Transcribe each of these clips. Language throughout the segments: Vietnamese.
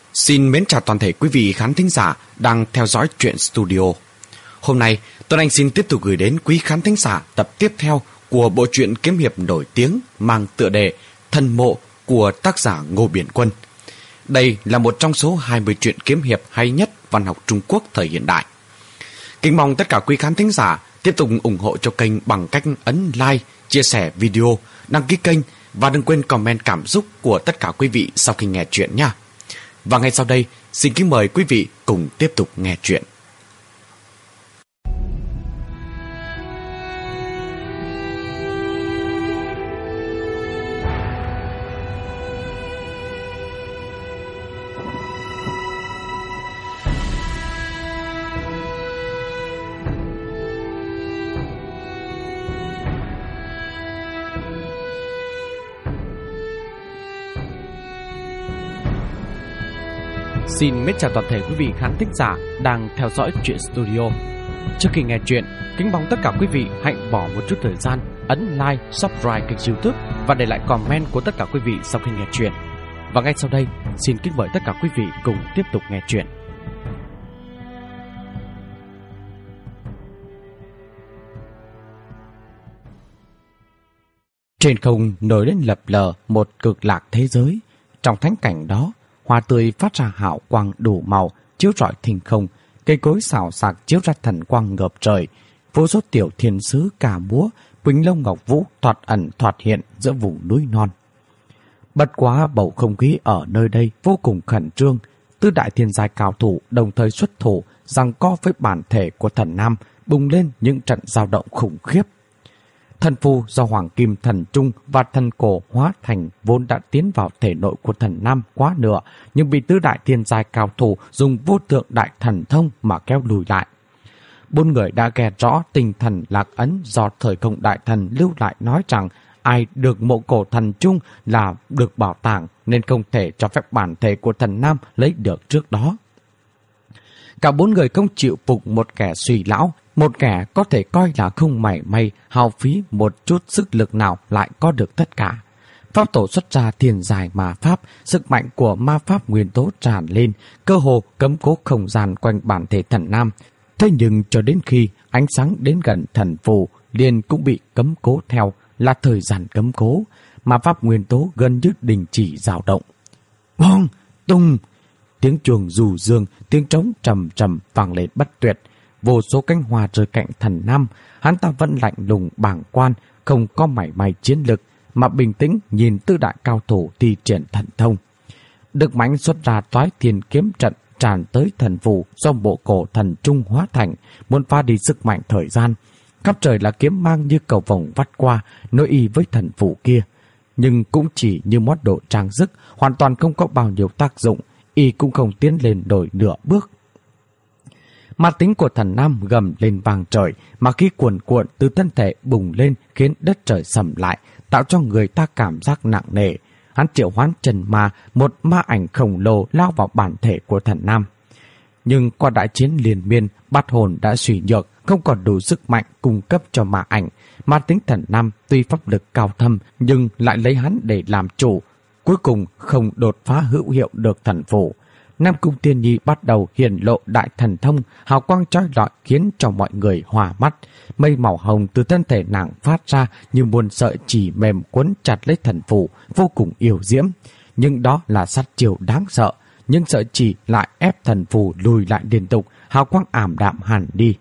Xin mến chào toàn thể quý vị khán thính giả đang theo dõi Truyện Studio. Hôm nay, Tuấn Anh xin tiếp tục gửi đến quý khán thính giả tập tiếp theo của bộ truyện kiếm hiệp nổi tiếng mang tựa đề Thần Mộ của tác giả Ngô Biển Quân. Đây là một trong số 20 truyện kiếm hiệp hay nhất văn học Trung Quốc thời hiện đại. Kính mong tất cả quý khán thính giả tiếp tục ủng hộ cho kênh bằng cách ấn like, chia sẻ video, đăng ký kênh và đừng quên comment cảm xúc của tất cả quý vị sau khi nghe truyện nha. Và ngay sau đây, xin kính mời quý vị cùng tiếp tục nghe truyện. Xin mến chào toàn thể quý vị khán thính giả đang theo dõi Truyện Studio. Trước khi nghe truyện, kính mong tất cả quý vị hãy bỏ một chút thời gian ấn like, subscribe kênh YouTube và để lại comment của tất cả quý vị sau khi nghe truyện. Và ngay sau đây, xin kính mời tất cả quý vị cùng tiếp tục nghe truyện. Trên không nổi lên lập lờ một cực lạc thế giới. Trong thánh cảnh đó, hoa tươi phát ra hào quang đủ màu chiếu rọi thinh không, cây cối xào xạc chiếu ra thần quang ngập trời, vô số tiểu thiên sứ ca múa, quỳnh long ngọc vũ thoạt ẩn thoạt hiện giữa vùng núi non. Bất quá bầu không khí ở nơi đây vô cùng khẩn trương, tứ đại thiên giai cao thủ đồng thời xuất thủ, giằng co với bản thể của thần nam, bùng lên những trận dao động khủng khiếp. Thần phù do Hoàng Kim Thần Trung và thần cổ hóa thành vốn đã tiến vào thể nội của thần nam quá nửa, nhưng bị tứ đại thiên giai cao thủ dùng vô thượng đại thần thông mà kéo lùi lại. Bốn người đã nghe rõ tinh thần lạc ấn do thời không đại thần lưu lại, nói rằng ai được mộ cổ thần trung là được bảo tàng, nên không thể cho phép bản thể của thần nam lấy được trước đó. Cả bốn người không chịu phục một kẻ suy lão, một kẻ có thể coi là không mảy may hao phí một chút sức lực nào lại có được tất cả. Pháp tổ xuất ra thiên giải ma pháp, sức mạnh của ma pháp nguyên tố tràn lên, cơ hồ cấm cố không gian quanh bản thể thần nam. Thế nhưng cho đến khi ánh sáng đến gần thần phù, liền cũng bị cấm cố theo, là thời gian cấm cố. Ma pháp nguyên tố gần như đình chỉ dao động. Bong, tung, tiếng chuông dù dương, tiếng trống trầm trầm vang lên bất tuyệt. Vô số cánh hoa rơi cạnh thần nam, hắn ta vẫn lạnh lùng bàng quan, không có mảy may chiến lực, mà bình tĩnh nhìn tứ đại cao thủ thi triển thần thông. Được mãnh xuất ra toái thiên kiếm trận tràn tới thần phù do bộ cổ thần trung hóa thành, muốn phá đi sức mạnh thời gian. Khắp trời là kiếm mang như cầu vồng vắt qua, nối y với thần phù kia. Nhưng cũng chỉ như món đồ trang sức, hoàn toàn không có bao nhiêu tác dụng, y cũng không tiến lên đổi nửa bước. Ma tính của thần nam gầm lên vang trời, mà khi cuồn cuộn từ thân thể bùng lên khiến đất trời sầm lại, tạo cho người ta cảm giác nặng nề. Hắn triệu hoán trần ma, một ma ảnh khổng lồ lao vào bản thể của thần nam. Nhưng qua đại chiến liên miên, bát hồn đã suy nhược, không còn đủ sức mạnh cung cấp cho ma ảnh. Ma tính thần nam tuy pháp lực cao thâm nhưng lại lấy hắn để làm chủ, cuối cùng không đột phá hữu hiệu được thần phù. Nam Cung Tiên Nhi bắt đầu hiển lộ đại thần thông, hào quang chói lọi khiến cho mọi người hòa mắt. Mây màu hồng từ thân thể nàng phát ra như muôn sợi chỉ mềm quấn chặt lấy thần phù, vô cùng yêu diễm. Nhưng đó là sát chiêu đáng sợ, nhưng sợi chỉ lại ép thần phù lùi lại liên tục, hào quang ảm đạm hẳn đi.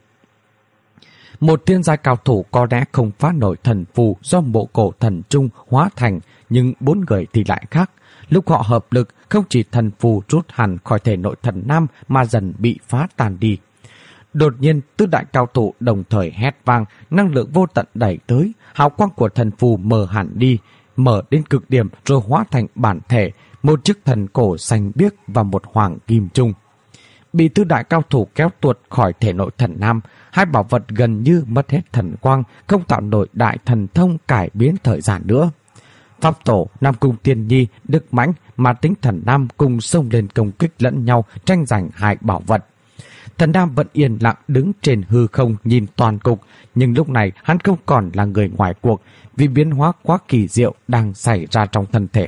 Một thiên giai cao thủ có lẽ không phá nổi thần phù do bộ cổ thần trung hóa thành, nhưng bốn người thì lại khác. Lúc họ hợp lực, không chỉ thần phù rút hẳn khỏi thể nội thần nam mà dần bị phá tan đi. Đột nhiên, tứ đại cao thủ đồng thời hét vang, năng lượng vô tận đẩy tới, hào quang của thần phù mờ hẳn đi, mở đến cực điểm rồi hóa thành bản thể, một chiếc thần cổ xanh biếc và một hoàng kim trung. Bị tứ đại cao thủ kéo tuột khỏi thể nội thần nam, hai bảo vật gần như mất hết thần quang, không tạo nổi đại thần thông cải biến thời gian nữa. Pháp tổ, Nam Cung Tiên Nhi, Đức Mãnh, mà tính thần nam cùng xông lên công kích lẫn nhau, tranh giành hai bảo vật. Thần nam vẫn yên lặng đứng trên hư không nhìn toàn cục, nhưng lúc này hắn không còn là người ngoài cuộc, vì biến hóa quá kỳ diệu đang xảy ra trong thân thể hắn.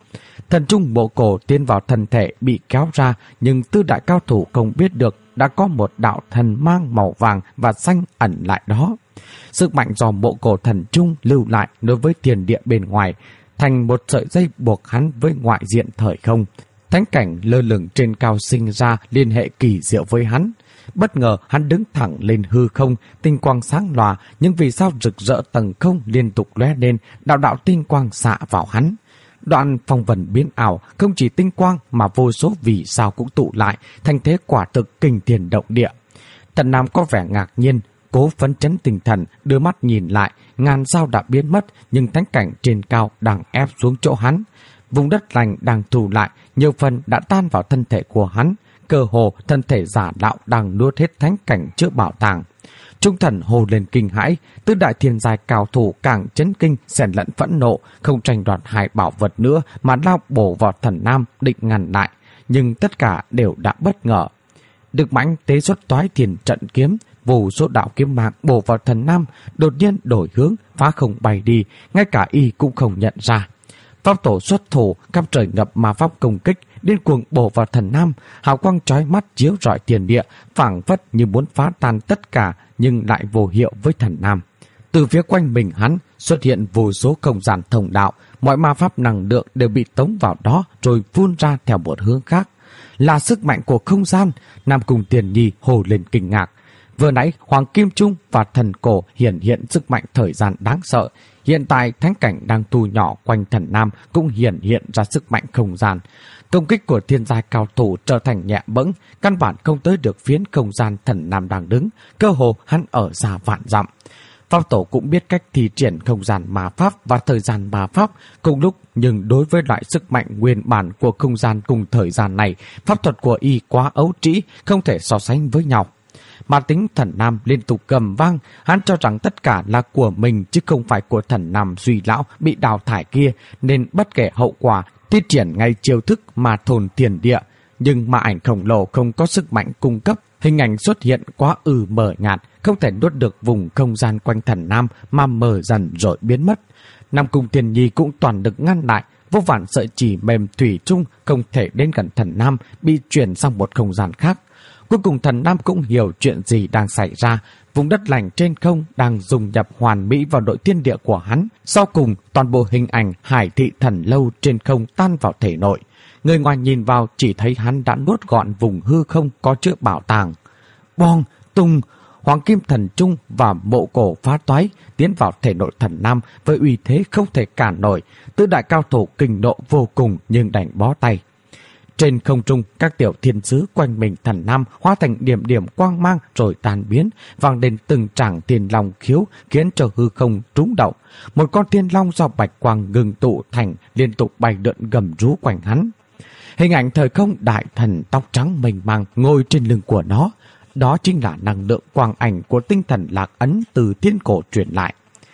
Thần trung mộ cổ tiến vào thân thể bị kéo ra, nhưng tứ đại cao thủ không biết được đã có một đạo thần mang màu vàng và xanh ẩn lại đó. Sức mạnh do mộ cổ thần trung lưu lại đối với tiền địa bên ngoài, thành một sợi dây buộc hắn với ngoại diện thời không. Thánh cảnh lơ lửng trên cao sinh ra liên hệ kỳ diệu với hắn. Bất ngờ hắn đứng thẳng lên hư không, tinh quang sáng lòa, nhưng vì sao rực rỡ tầng không liên tục lóe lên, đạo đạo tinh quang xạ vào hắn. Đoạn phong vân biến ảo, không chỉ tinh quang mà vô số vì sao cũng tụ lại, thành thế quả thực kinh thiên động địa. Thần Nam có vẻ ngạc nhiên, cố phấn chấn tinh thần, đưa mắt nhìn lại, ngàn sao đã biến mất, nhưng thánh cảnh trên cao đang ép xuống chỗ hắn. Vùng đất lành đang thu lại, nhiều phần đã tan vào thân thể của hắn. Cơ hồ thân thể giả đạo đang nuốt hết thánh cảnh trước bảo tàng. Trung thần hồ lên kinh hãi, tứ đại thiên giai cao thủ càng chấn kinh, xen lẫn phẫn nộ, không tranh đoạt hai bảo vật nữa mà lao bổ vào thần Nam định ngăn lại, nhưng tất cả đều đã bất ngờ. Được mãnh tế xuất toái thiền trận kiếm, vô số đạo kiếm mạng bổ vào thần Nam, đột nhiên đổi hướng, phá không bay đi, ngay cả y cũng không nhận ra. Pháp tổ xuất thủ, căm trời ngập ma pháp công kích, điên cuồng bổ vào thần Nam, hào quang chói mắt chiếu rọi tiền địa, phảng phất như muốn phá tan tất cả, nhưng lại vô hiệu với thần Nam. Từ phía quanh mình hắn xuất hiện vô số không gian thông đạo, mọi ma pháp năng lượng đều bị tống vào đó rồi phun ra theo một hướng khác. Là sức mạnh của không gian. Nam Cung Tiền Nhi hồ lên kinh ngạc. Vừa nãy Hoàng Kim Trung và thần cổ hiện sức mạnh thời gian đáng sợ. Hiện tại thánh cảnh đang thu nhỏ quanh thần Nam cũng hiện ra sức mạnh không gian. Công kích của thiên giai cao thủ trở thành nhẹ bẫng, căn bản không tới được phiến không gian thần Nam đang đứng, cơ hồ hắn ở xa vạn dặm. Pháp tổ cũng biết cách thi triển không gian ma pháp và thời gian ma pháp cùng lúc, nhưng đối với loại sức mạnh nguyên bản của không gian cùng thời gian này, pháp thuật của y quá ấu trĩ, không thể so sánh với nhau. Mà tính thần Nam liên tục gầm vang, hắn cho rằng tất cả là của mình chứ không phải của thần Nam Duy Lão bị đào thải kia, nên bất kể hậu quả, thi triển ngay chiêu thức mà thồn tiền địa. Nhưng mà ảnh khổng lồ không có sức mạnh cung cấp, hình ảnh xuất hiện quá mờ nhạt, không thể nuốt được vùng không gian quanh thần Nam mà mờ dần rồi biến mất. Nam Cung Tiền Nhi cũng toàn được ngăn lại, vô vàn sợi chỉ mềm thủy chung không thể đến gần thần Nam, bị chuyển sang một không gian khác. Cuối cùng thần Nam cũng hiểu chuyện gì đang xảy ra. Vùng đất lành trên không đang dùng nhập hoàn mỹ vào nội thiên địa của hắn. Sau cùng, toàn bộ hình ảnh Hải Thị Thần Lâu trên không tan vào thể nội. Người ngoài nhìn vào chỉ thấy hắn đã nuốt gọn vùng hư không có chứa bảo tàng. Bong, tung, Hoàng Kim Thần Trung và mộ cổ phá toái tiến vào thể nội thần Nam với uy thế không thể cản nổi. Tứ đại cao thủ kinh nộ vô cùng nhưng đành bó tay. Trên không trung, các tiểu thiên sứ quanh mình thần Nam hóa thành điểm điểm quang mang rồi tan biến, vang lên từng tràng thiên long khiếu khiến cho hư không trúng động. Một con thiên long do bạch quang ngừng tụ thành liên tục bay lượn gầm rú quanh hắn. Hình ảnh thời không đại thần tóc trắng mênh mang ngồi trên lưng của nó. Đó chính là năng lượng quang ảnh của tinh thần Lạc Ấn từ thiên cổ truyền lại.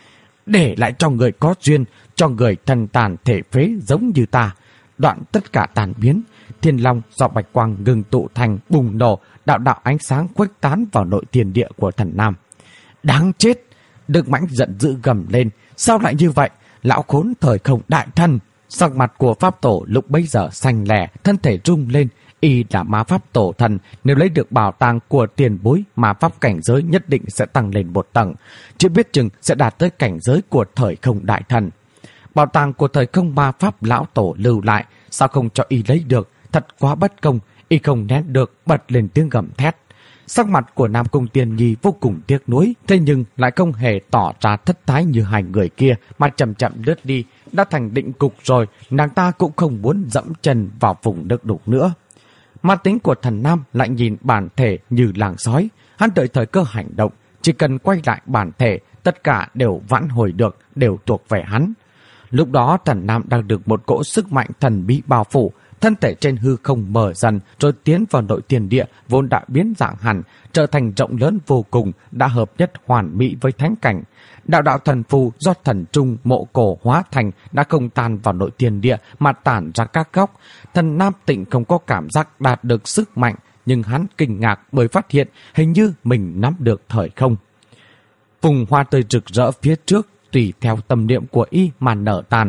Để lại cho người có duyên, cho người thần tàn thể phế giống như ta. Đoạn tất cả tàn biến, thiên long do bạch quang ngừng tụ thành bùng nổ, đạo đạo ánh sáng khuếch tán vào nội thiên địa của thần Nam. Đáng chết! Đức Mãnh giận dữ gầm lên. Sao lại như vậy? Lão khốn thời không đại thần! Sắc mặt của pháp tổ lúc bấy giờ xanh lẻ, thân thể rung lên. Y là ma pháp tổ thần, nếu lấy được bảo tàng của tiền bối, ma pháp cảnh giới nhất định sẽ tăng lên một tầng, chưa biết chừng sẽ đạt tới cảnh giới của thời không đại thần. Bảo tàng của thời không ma pháp lão tổ lưu lại, sao không cho y lấy được? Thật quá bất công. Y không nén được, bật lên tiếng gầm thét. Sắc mặt của Nam Cung Tiền Nhi vô cùng tiếc nuối, thế nhưng lại không hề tỏ ra thất thái như hai người kia, mà chậm chậm lướt đi. Đã thành định cục rồi, nàng ta cũng không muốn dẫm chân vào vùng đất đục nữa. Ma tính của thần Nam lại nhìn bản thể như làng sói. Hắn đợi thời cơ hành động, chỉ cần quay lại bản thể, tất cả đều vãn hồi được, đều thuộc về hắn. Lúc đó thần Nam đang được một cỗ sức mạnh thần bí bao phủ, thân thể trên hư không mở dần rồi tiến vào nội thiên địa vốn đã biến dạng hẳn, trở thành rộng lớn vô cùng, đã hợp nhất hoàn mỹ với thánh cảnh. Đạo đạo thần phù do thần trung mộ cổ hóa thành đã không tan vào nội thiên địa mà tản ra các góc. Thần Nam Tịnh không có cảm giác đạt được sức mạnh, nhưng hắn kinh ngạc bởi phát hiện hình như mình nắm được thời không. Vùng hoa tươi rực rỡ phía trước tùy theo tâm niệm của y mà nở tàn.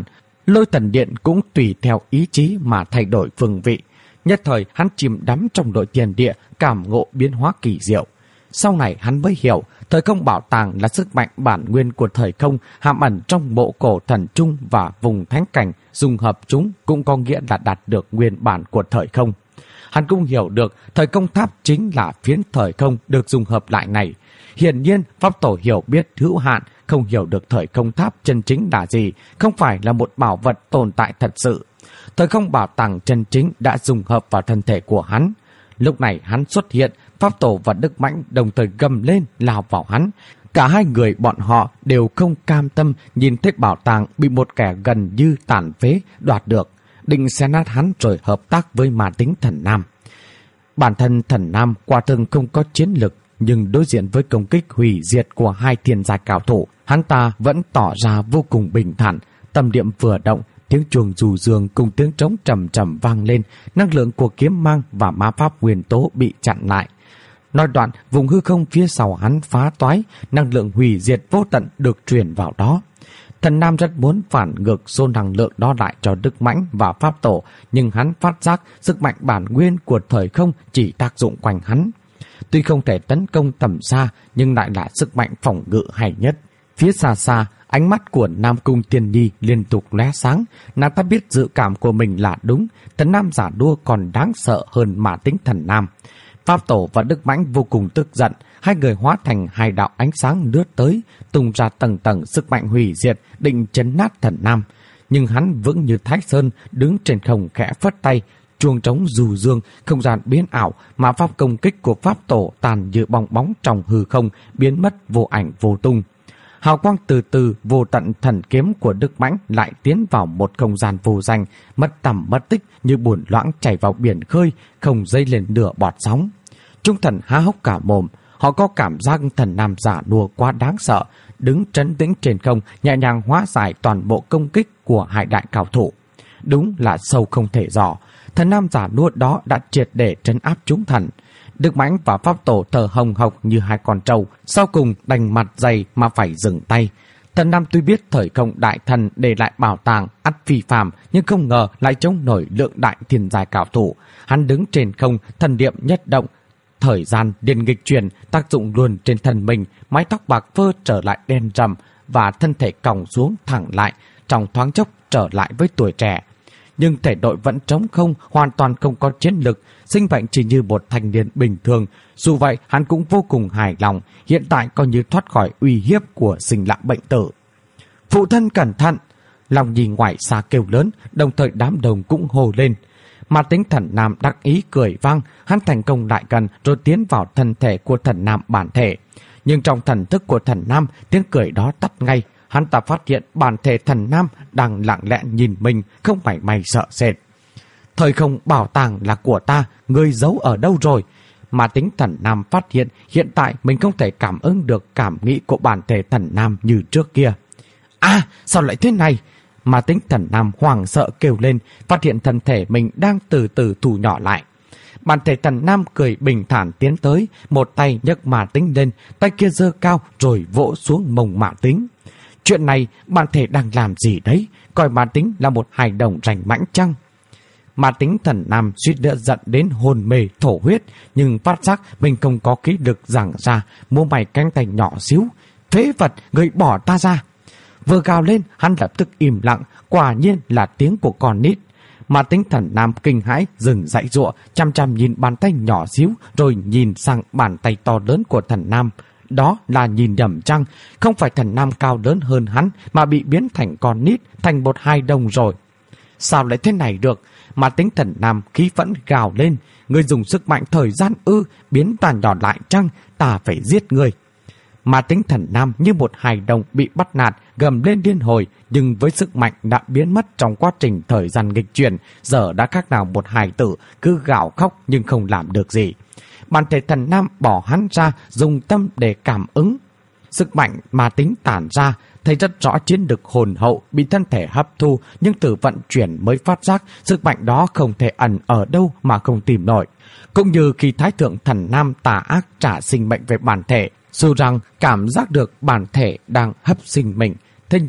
Lôi Thần Điện cũng tùy theo ý chí mà thay đổi phương vị. Nhất thời hắn chìm đắm trong đội tiền địa, cảm ngộ biến hóa kỳ diệu. Sau này hắn mới hiểu, thời không bảo tàng là sức mạnh bản nguyên của thời không hàm ẩn trong bộ cổ thần trung và vùng thánh cảnh, dung hợp chúng cũng có nghĩa là đạt được nguyên bản của thời không. Hắn cũng hiểu được thời không tháp chính là phiến thời không được dung hợp lại này. Hiển nhiên, Pháp Tổ hiểu biết hữu hạn, không hiểu được thời không tháp chân chính là gì, không phải là một bảo vật tồn tại thật sự. Thời không bảo tàng chân chính đã dung hợp vào thân thể của hắn. Lúc này hắn xuất hiện, Pháp Tổ và Đức Mãnh đồng thời gầm lên lao vào hắn. Cả hai người bọn họ đều không cam tâm nhìn thấy bảo tàng bị một kẻ gần như tàn phế đoạt được, định xé nát hắn rồi hợp tác với ma tính Thần Nam. Bản thân Thần Nam quả thực không có chiến lực, nhưng đối diện với công kích hủy diệt của hai thiên gia cao thủ, hắn ta vẫn tỏ ra vô cùng bình thản. Tâm niệm vừa động, tiếng chuông du dương cùng tiếng trống trầm trầm vang lên, năng lượng của kiếm mang và ma pháp nguyên tố bị chặn lại. Nói đoạn, vùng hư không phía sau hắn phá toái, năng lượng hủy diệt vô tận được truyền vào đó. Thần Nam rất muốn phản ngược số năng lượng đó lại cho Đức Mãnh và Pháp Tổ, nhưng hắn phát giác sức mạnh bản nguyên của thời không chỉ tác dụng quanh hắn. Tuy không thể tấn công tầm xa, nhưng lại là sức mạnh phòng ngự hay nhất. Phía xa xa, ánh mắt của Nam Cung Tiên Nhi liên tục lóe sáng. Nàng ta biết dự cảm của mình là đúng, Thần Nam giả đua còn đáng sợ hơn ma tính Thần Nam. Pháp Tổ và Đức Mãnh vô cùng tức giận, hai người hóa thành hai đạo ánh sáng lướt tới, tung ra tầng tầng sức mạnh hủy diệt, định chấn nát Thần Nam. Nhưng hắn vững như Thái Sơn, đứng trên không khẽ phất tay, chuông trống du dương, không gian biến ảo, mà pháp công kích của Pháp Tổ tàn như bong bóng trong hư không, biến mất vô ảnh vô tung. Hào quang từ từ, vô tận thần kiếm của Đức Mãnh lại tiến vào một không gian vô danh, mất tầm mất tích như buồn loãng chảy vào biển khơi, không dây lên nửa bọt sóng. Chúng thần há hốc cả mồm, họ có cảm giác Thần Nam giả đùa quá đáng sợ, đứng trấn tĩnh trên không, nhẹ nhàng hóa giải toàn bộ công kích của hai đại cao thủ. Đúng là sâu không thể dò, Thần Nam giả đùa đó đã triệt để trấn áp chúng thần. Đức Mãnh và Pháp Tổ thở hồng hộc như hai con trâu, sau cùng đành mặt dày mà phải dừng tay. Thần Nam tuy biết thời không đại thần để lại bảo tàng ắt phi phàm, nhưng không ngờ lại chống nổi lượng đại thiên giai cao thủ. Hắn đứng trên không, thần niệm nhất động, thời gian điền nghịch chuyển tác dụng luôn trên thân mình, mái tóc bạc phơ trở lại đen rằm và thân thể còng xuống thẳng lại, trong thoáng chốc trở lại với tuổi trẻ. Nhưng thể đội vẫn trống không, hoàn toàn không có chiến lực, sinh mệnh chỉ như một thanh niên bình thường. Dù vậy, hắn cũng vô cùng hài lòng, hiện tại coi như thoát khỏi uy hiếp của sinh lão bệnh tử. Phụ thân cẩn thận! Lòng Nhi ngoài xa kêu lớn, đồng thời đám đồng cũng hô lên. Ma tính Thần Nam đắc ý cười vang, hắn thành công lại gần rồi tiến vào thân thể của Thần Nam bản thể. Nhưng trong thần thức của Thần Nam, tiếng cười đó tắt ngay. Hắn ta phát hiện bản thể Thần Nam đang lặng lẽ nhìn mình, không phải mày sợ sệt. Thời không bảo tàng là của ta, ngươi giấu ở đâu rồi? Ma tính Thần Nam phát hiện hiện tại mình không thể cảm ứng được cảm nghĩ của bản thể Thần Nam như trước kia. Sao lại thế này? Ma tính Thần Nam hoảng sợ kêu lên, phát hiện thân thể mình đang từ từ thu nhỏ lại. Bản thể Thần Nam cười bình thản tiến tới, một tay nhấc ma tính lên, tay kia giơ cao rồi vỗ xuống mông ma tính. Chuyện này bản thể đang làm gì đấy? Coi ma tính là một hài đồng rành mãnh chăng? Ma tính Thần Nam suýt nữa giận đến hồn mê thổ huyết, nhưng phát giác mình không có khí lực giằng ra, múa may cánh tay nhỏ xíu. Phế vật, người bỏ ta ra! Vừa gào lên, hắn lập tức im lặng, quả nhiên là tiếng của con nít. Ma tính Thần Nam kinh hãi dừng dãy giụa, chăm chăm nhìn bàn tay nhỏ xíu, rồi nhìn sang bàn tay to lớn của Thần Nam. Đó là nhìn nhầm chăng? Không phải Thần Nam cao lớn hơn hắn, mà bị biến thành con nít, thành một hài đồng rồi. Sao lại thế này được? Ma tính Thần Nam khí phẫn gào lên. Ngươi dùng sức mạnh thời gian biến ta nhỏ lại chăng? Ta phải giết ngươi. Ma tính Thần Nam như một hài đồng bị bắt nạt, gầm lên điên hồi, nhưng với sức mạnh đã biến mất trong quá trình thời gian nghịch chuyển, giờ đã khác nào một hài tử cứ gào khóc nhưng không làm được gì. Bản thể Thần Nam bỏ hắn ra, dùng tâm để cảm ứng. Sức mạnh ma tính tản ra, thấy rất rõ chiến lực hồn hậu bị thân thể hấp thu, nhưng từ vận chuyển mới phát giác sức mạnh đó không thể ẩn ở đâu mà không tìm nổi. Cũng như khi Thái thượng Thần Nam tà ác trả sinh mệnh về bản thể, dù rằng cảm giác được bản thể đang hấp sinh mình, thế nhưng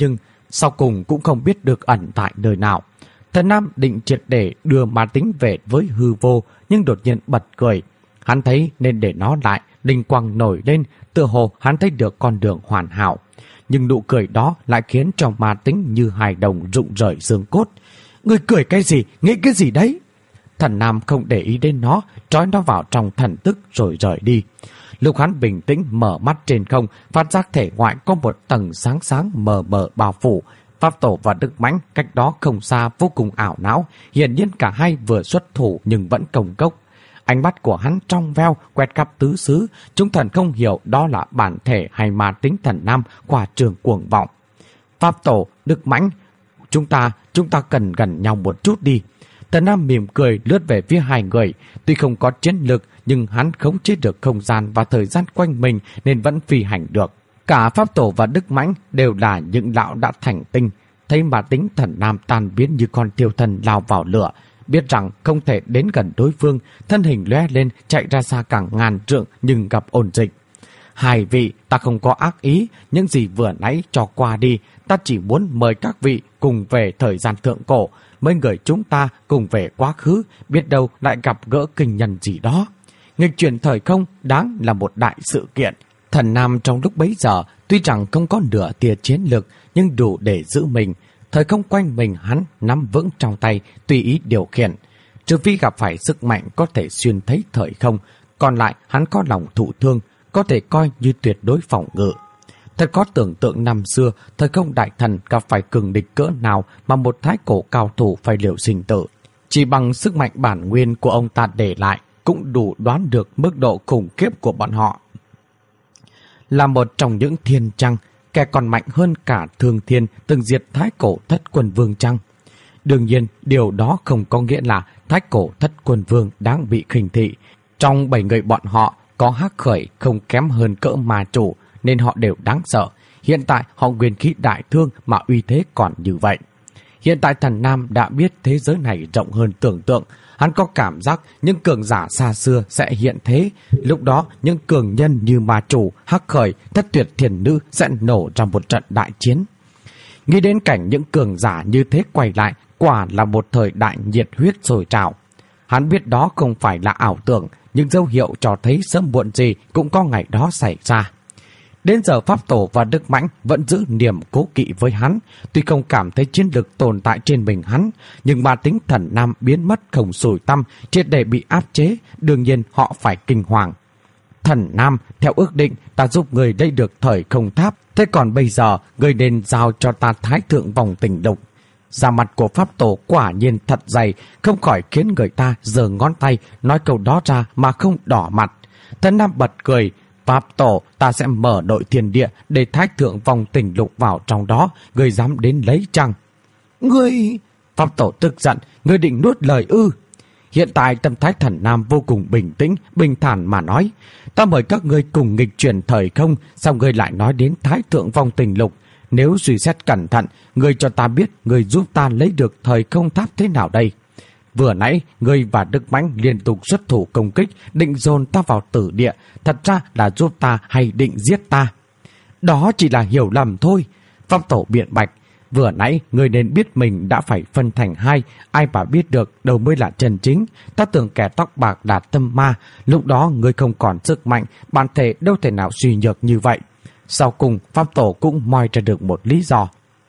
sau cùng cũng không biết được ẩn tại nơi nào. Thần Nam định triệt để đưa ma tính về với hư vô, nhưng đột nhiên bật cười. Hắn thấy nên để nó lại, linh quang nổi lên, tựa hồ hắn thấy được con đường hoàn hảo. Nhưng nụ cười đó lại khiến cho ma tính như hài đồng rụng rời xương cốt. Người cười cái gì, nghĩ cái gì đấy? Thần Nam không để ý đến nó, trói nó vào trong thần thức rồi rời đi. Lúc hắn bình tĩnh mở mắt trên không, phát giác thể ngoại có một tầng sáng sáng mờ mờ bao phủ. Pháp Tổ và Đức Mãnh cách đó không xa vô cùng ảo não, hiển nhiên cả hai vừa xuất thủ nhưng vẫn công cốc. Ánh mắt của hắn trong veo, quét khắp tứ xứ, chúng thần không hiểu đó là bản thể hay ma tính Thần Nam qua trường cuồng vọng. Pháp Tổ, Đức Mãnh, chúng ta cần gần nhau một chút đi. Thần Nam mỉm cười lướt về phía hai người, tuy không có chiến lực nhưng hắn khống chế được không gian và thời gian quanh mình nên vẫn phi hành được. Cả Pháp Tổ và Đức Mãnh đều là những lão đã thành tinh, thấy mà tính Thần Nam tan biến như con thiêu thân lao vào lửa, biết rằng không thể đến gần đối phương, thân hình lóe lên chạy ra xa cả ngàn trượng nhưng gặp ôn dịch. Hai vị, ta không có ác ý, những gì vừa nãy cho qua đi, ta chỉ muốn mời các vị cùng về thời gian thượng cổ, mấy người chúng ta cùng về quá khứ, biết đâu lại gặp gỡ kinh nhân gì đó. Nghịch chuyển thời không đáng là một đại sự kiện. Thần Nam trong lúc bấy giờ tuy rằng không có nửa tia chiến lực nhưng đủ để giữ mình. Thời không quanh mình hắn nắm vững trong tay, tùy ý điều khiển. Trừ phi gặp phải sức mạnh có thể xuyên thấy thời không, còn lại hắn có lòng thụ thương, có thể coi như tuyệt đối phòng ngự. Thật có tưởng tượng năm xưa, thời không đại thần gặp phải cường địch cỡ nào mà một thái cổ cao thủ phải liều sinh tử. Chỉ bằng sức mạnh bản nguyên của ông ta để lại cũng đủ đoán được mức độ khủng khiếp của bọn họ. Là một trong những thiên trăng, kẻ còn mạnh hơn cả Thương Thiên từng diệt thái cổ thất quân vương chăng? Đương nhiên, điều đó không có nghĩa là thái cổ thất quân vương đáng bị khinh thị. Trong 7 người bọn họ, có Hắc Khởi không kém hơn cỡ ma chủ, nên họ đều đáng sợ. Hiện tại họ nguyên khí đại thương mà uy thế còn như vậy. Hiện tại Thần Nam đã biết thế giới này rộng hơn tưởng tượng. Hắn có cảm giác những cường giả xa xưa sẽ hiện thế. Lúc đó những cường nhân như ma chủ, Hắc Khởi, Thất Tuyệt Thiền Nữ sẽ nổ ra một trận đại chiến. Nghĩ đến cảnh những cường giả như thế quay lại, quả là một thời đại nhiệt huyết sôi trào. Hắn biết đó không phải là ảo tưởng, nhưng dấu hiệu cho thấy sớm muộn gì cũng có ngày đó xảy ra. Đến giờ Pháp Tổ và Đức Mãnh vẫn giữ niềm cố kỵ với hắn, tuy không cảm thấy chiến lực tồn tại trên mình hắn, nhưng ma tính Thần Nam biến mất không sủi tăm, triệt để bị áp chế, đương nhiên họ phải kinh hoàng. Thần Nam, theo ước định, ta giúp người lấy được thời không tháp, thế còn bây giờ, người nên giao cho ta Thái Thượng Vòng Tình Lục. Da mặt của Pháp Tổ quả nhiên thật dày, không khỏi khiến người ta giơ ngón tay, nói câu đó ra mà không đỏ mặt. Thần Nam bật cười, Pháp Tổ, ta sẽ mở đội thiên địa để Thái Thượng Vòng Tình Lục vào trong đó, người dám đến lấy chăng? Ngươi... Pháp Tổ tức giận, ngươi định nuốt lời ư? Hiện tại tâm thái Thần Nam vô cùng bình tĩnh, bình thản mà nói, ta mời các ngươi cùng nghịch chuyển thời không, sao ngươi lại nói đến Thái Thượng Vòng Tình Lục? Nếu suy xét cẩn thận, ngươi cho ta biết ngươi giúp ta lấy được thời không tháp thế nào đây? Vừa nãy, ngươi và Đức Mãnh liên tục xuất thủ công kích, định dồn ta vào tử địa, thật ra là giúp ta hay định giết ta? Đó chỉ là hiểu lầm thôi. Pháp Tổ biện bạch, vừa nãy ngươi nên biết mình đã phải phân thành hai, ai mà biết được đâu mới là chân chính. Ta tưởng kẻ tóc bạc là tâm ma, lúc đó ngươi không còn sức mạnh, bản thể đâu thể nào suy nhược như vậy. Sau cùng, Pháp Tổ cũng moi ra được một lý do.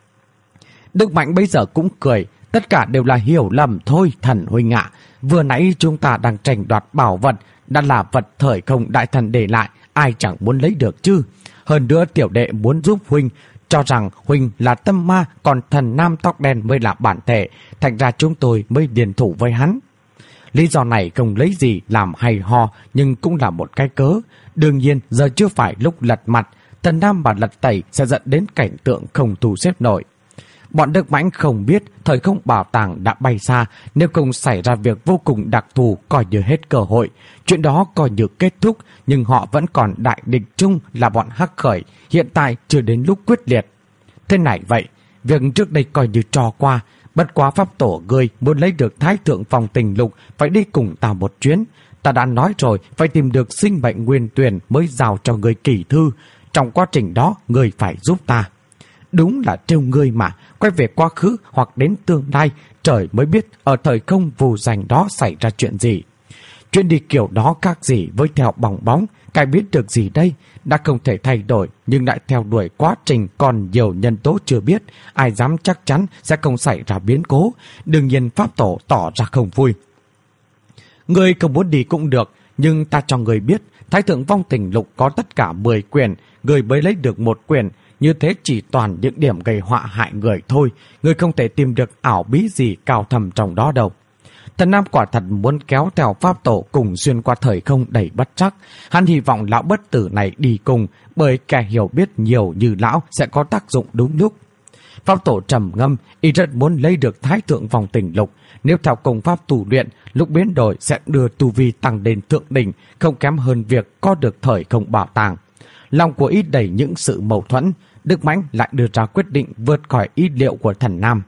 Đức Mạnh bây giờ cũng cười, tất cả đều là hiểu lầm thôi, thần huynh ạ. Vừa nãy chúng ta đang tranh đoạt bảo vật, đã là vật thời không đại thần để lại, ai chẳng muốn lấy được chứ. Hơn nữa tiểu đệ muốn giúp huynh, cho rằng huynh là tâm ma, còn Thần Nam tóc đen mới là bản thể, thành ra chúng tôi mới điền thủ với hắn. Lý do này không lấy gì làm hay ho, nhưng cũng là một cái cớ. Đương nhiên giờ chưa phải lúc lật mặt, Thần Nam và lật tẩy sẽ dẫn đến cảnh tượng không thu xếp nổi. Bọn Đức Mãnh không biết thời không bảo tàng đã bay xa, nếu không xảy ra việc vô cùng đặc thù coi như hết cơ hội. Chuyện đó coi như kết thúc, nhưng họ vẫn còn đại địch chung là bọn Hắc Khởi, hiện tại chưa đến lúc quyết liệt. Thế này vậy, việc trước đây coi như trò qua, bất quá Pháp Tổ ngươi muốn lấy được Thái Thượng Vòng Tình Lục phải đi cùng ta một chuyến. Ta đã nói rồi, phải tìm được sinh mệnh nguyên tuyển mới giao cho ngươi kỳ thư. Trong quá trình đó, ngươi phải giúp ta. Đúng là trêu ngươi mà, quay về quá khứ hoặc đến tương lai, trời mới biết ở thời không vù dành đó xảy ra chuyện gì. Chuyện đi kiểu đó khác gì với theo bong bóng, cái biết được gì đây, đã không thể thay đổi nhưng lại theo đuổi quá trình còn nhiều nhân tố chưa biết, ai dám chắc chắn sẽ không xảy ra biến cố. Đương nhiên Pháp Tổ tỏ ra không vui. Ngươi không muốn đi cũng được, nhưng ta cho ngươi biết, Thái Thượng Vong Tình Lục có tất cả 10 quyển, ngươi mới lấy được 1 quyển, như thế chỉ toàn những điểm gây họa hại người thôi, ngươi không thể tìm được ảo bí gì cao thầm trong đó đâu. Thần Nam quả thật muốn kéo theo Pháp Tổ cùng xuyên qua thời không đầy bất trắc. Hắn hy vọng lão bất tử này đi cùng, bởi kẻ hiểu biết nhiều như lão sẽ có tác dụng đúng lúc. Pháp Tổ trầm ngâm, y rất muốn lấy được Thái Thượng Vong Tình Lục. Nếu theo công pháp tu luyện, lúc biến đổi sẽ đưa tu vi tăng đến thượng đỉnh, không kém hơn việc có được thời không bảo tàng. Lòng của y đầy những sự mâu thuẫn, Đức Mãnh lại đưa ra quyết định vượt khỏi ý liệu của Thần Nam.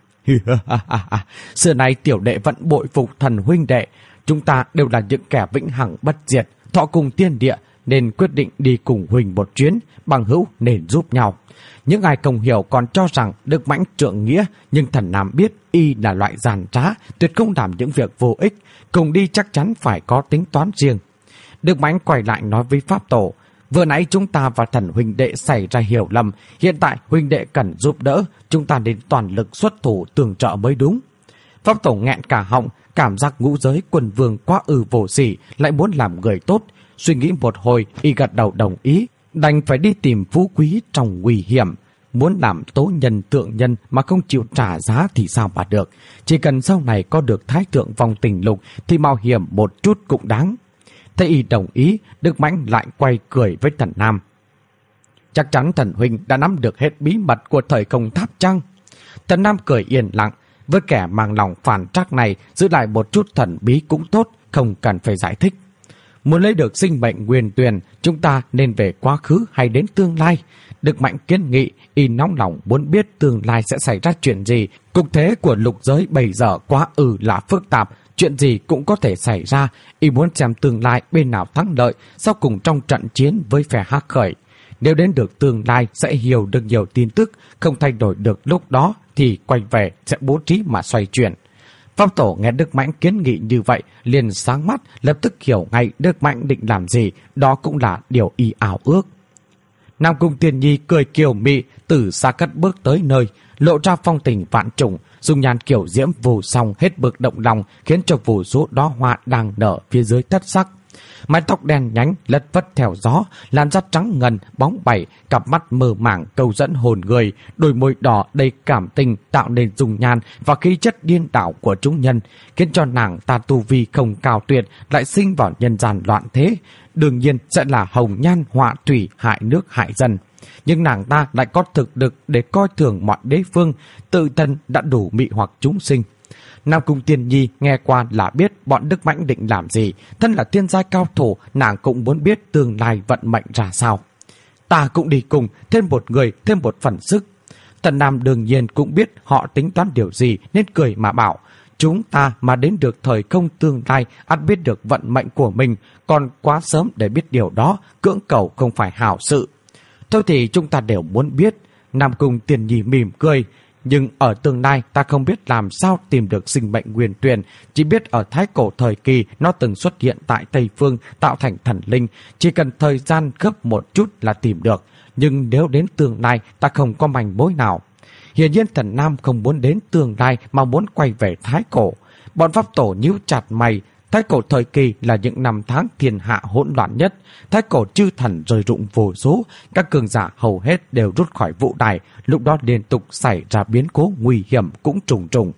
Xưa nay tiểu đệ vẫn bội phục thần huynh đệ, chúng ta đều là những kẻ vĩnh hằng bất diệt, thọ cùng tiên địa, nên quyết định đi cùng huynh một chuyến, bằng hữu nên giúp nhau. Những ai không hiểu còn cho rằng Đức Mãnh trượng nghĩa, nhưng Thần Nam biết y là loại giàn trá, tuyệt không làm những việc vô ích, cùng đi chắc chắn phải có tính toán riêng. Đức Mãnh quay lại nói với Pháp Tổ, vừa nãy chúng ta và thần huynh đệ xảy ra hiểu lầm, hiện tại huynh đệ cần giúp đỡ, chúng ta nên toàn lực xuất thủ tương trợ mới đúng. Pháp Tổ nghẹn cả họng, cảm giác ngũ giới quân vương quá vô sỉ, lại muốn làm người tốt. Suy nghĩ một hồi, y gật đầu đồng ý, đành phải đi tìm phú quý trong nguy hiểm. Muốn làm tố nhân tượng nhân mà không chịu trả giá thì sao mà được. Chỉ cần sau này có được Thái Thượng Vong Tình Lục thì mạo hiểm một chút cũng đáng. Thấy y đồng ý, Đức Mãnh lại quay cười với Thần Nam. Chắc chắn thần huynh đã nắm được hết bí mật của thời không tháp chăng? Thần Nam cười yên lặng, với kẻ mang lòng phản trắc này giữ lại một chút thần bí cũng tốt, không cần phải giải thích. Muốn lấy được sinh mệnh nguyên tuyền, chúng ta nên về quá khứ hay đến tương lai? Đức Mãnh kiến nghị, y nóng lòng muốn biết tương lai sẽ xảy ra chuyện gì. Cục thế của lục giới bây giờ quá là phức tạp, chuyện gì cũng có thể xảy ra. Y muốn xem tương lai bên nào thắng lợi sau cùng trong trận chiến với phe Hắc Khởi. Nếu đến được tương lai sẽ hiểu được nhiều tin tức, không thay đổi được lúc đó thì quay về sẽ bố trí mà xoay chuyển. Pháp Tổ nghe Đức Mãnh kiến nghị như vậy liền sáng mắt, lập tức hiểu ngay Đức Mãnh định làm gì, đó cũng là điều y ảo ước. Nam Cung Tiên Nhi cười kiều mị, từ xa cất bước tới nơi, lộ ra phong tình vạn trùng, dung nhan kiểu diễm vô song hết bực động lòng, khiến cho vô số đóa hoa đang nở phía dưới thất sắc. Mái tóc đen nhánh lất phất theo gió, làn da trắng ngần bóng bẩy, cặp mắt mờ màng câu dẫn hồn người, đôi môi đỏ đầy cảm tình tạo nên dung nhan và khí chất điên đảo của chúng nhân, khiến cho nàng ta tu vi không cao tuyệt lại sinh vào nhân gian loạn thế, đương nhiên sẽ là hồng nhan họa thủy, hại nước hại dân. Nhưng nàng ta lại có thực lực để coi thường mọi đế phương, tự thân đã đủ mị hoặc chúng sinh. Nam Cung Tiên Nhi nghe qua là biết bọn Đức Mãnh định làm gì, thân là thiên giai cao thủ, nàng cũng muốn biết tương lai vận mệnh ra sao. Ta cũng đi cùng, thêm một người, thêm một phần sức. Thần Nam đương nhiên cũng biết họ tính toán điều gì nên cười mà bảo, chúng ta mà đến được thời không tương lai, ắt biết được vận mệnh của mình, còn quá sớm để biết điều đó, cưỡng cầu không phải hảo sự. Thôi thì chúng ta đều muốn biết. Nam Cung Tiên Nhi mỉm cười, nhưng ở tương lai ta không biết làm sao tìm được sinh mệnh nguyên tuyền, chỉ biết ở thái cổ thời kỳ nó từng xuất hiện tại Tây Phương tạo thành thần linh, chỉ cần thời gian gấp một chút là tìm được, nhưng nếu đến tương lai ta không có manh mối nào. Hiển nhiên Thần Nam không muốn đến tương lai mà muốn quay về thái cổ. Bọn Pháp Tổ nhíu chặt mày. Thái cổ thời kỳ là những năm tháng thiên hạ hỗn loạn nhất, thái cổ chư thần rơi rụng vô số, các cường giả hầu hết đều rút khỏi vũ đài, lúc đó liên tục xảy ra biến cố nguy hiểm cũng trùng trùng.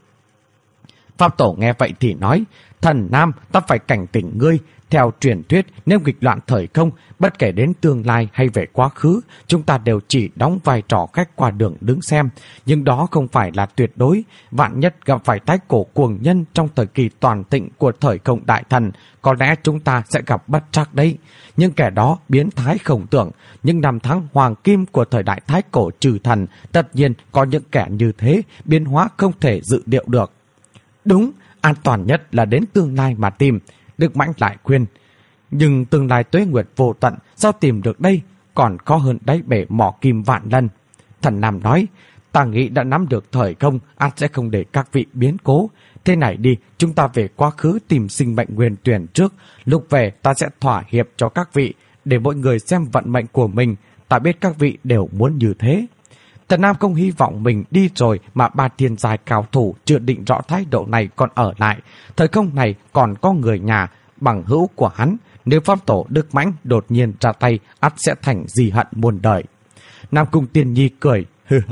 Pháp Tổ nghe vậy thì nói, Thần Nam, ta phải cảnh tỉnh ngươi. Theo truyền thuyết, nếu nghịch loạn thời không, bất kể đến tương lai hay về quá khứ, chúng ta đều chỉ đóng vai trò khách qua đường đứng xem. Nhưng đó không phải là tuyệt đối. Vạn nhất gặp phải thái cổ cuồng nhân trong thời kỳ toàn thịnh của thời không đại thần, có lẽ chúng ta sẽ gặp bất trắc đấy. Nhưng kẻ đó biến thái không tưởng. Nhưng năm tháng hoàng kim của thời đại thái cổ trừ thần, tất nhiên có những kẻ như thế, biến hóa không thể dự liệu được. Đúng, an toàn nhất là đến tương lai mà tìm. Đức Mãnh lại khuyên, nhưng tương lai tuế nguyệt vô tận, sao tìm được đây, còn khó hơn đáy bể mỏ kim vạn lần. Thần Nam nói, Ta nghĩ đã nắm được thời không, ắt sẽ không để các vị biến cố. Thế này đi, chúng ta về quá khứ tìm sinh mệnh nguyên tuyển trước. Lúc về ta sẽ thỏa hiệp cho các vị, để mỗi người xem vận mệnh của mình. Ta biết các vị đều muốn như thế. Tần Nam không hy vọng mình đi rồi mà ba thiên giai cao thủ chưa định rõ thái độ này còn ở lại. Thời không này còn có người nhà, bằng hữu của hắn. Nếu pháp tổ Đức Mãnh đột nhiên ra tay, ắt sẽ thành di hận muôn đời. Nam Cung Tiên Nhi cười.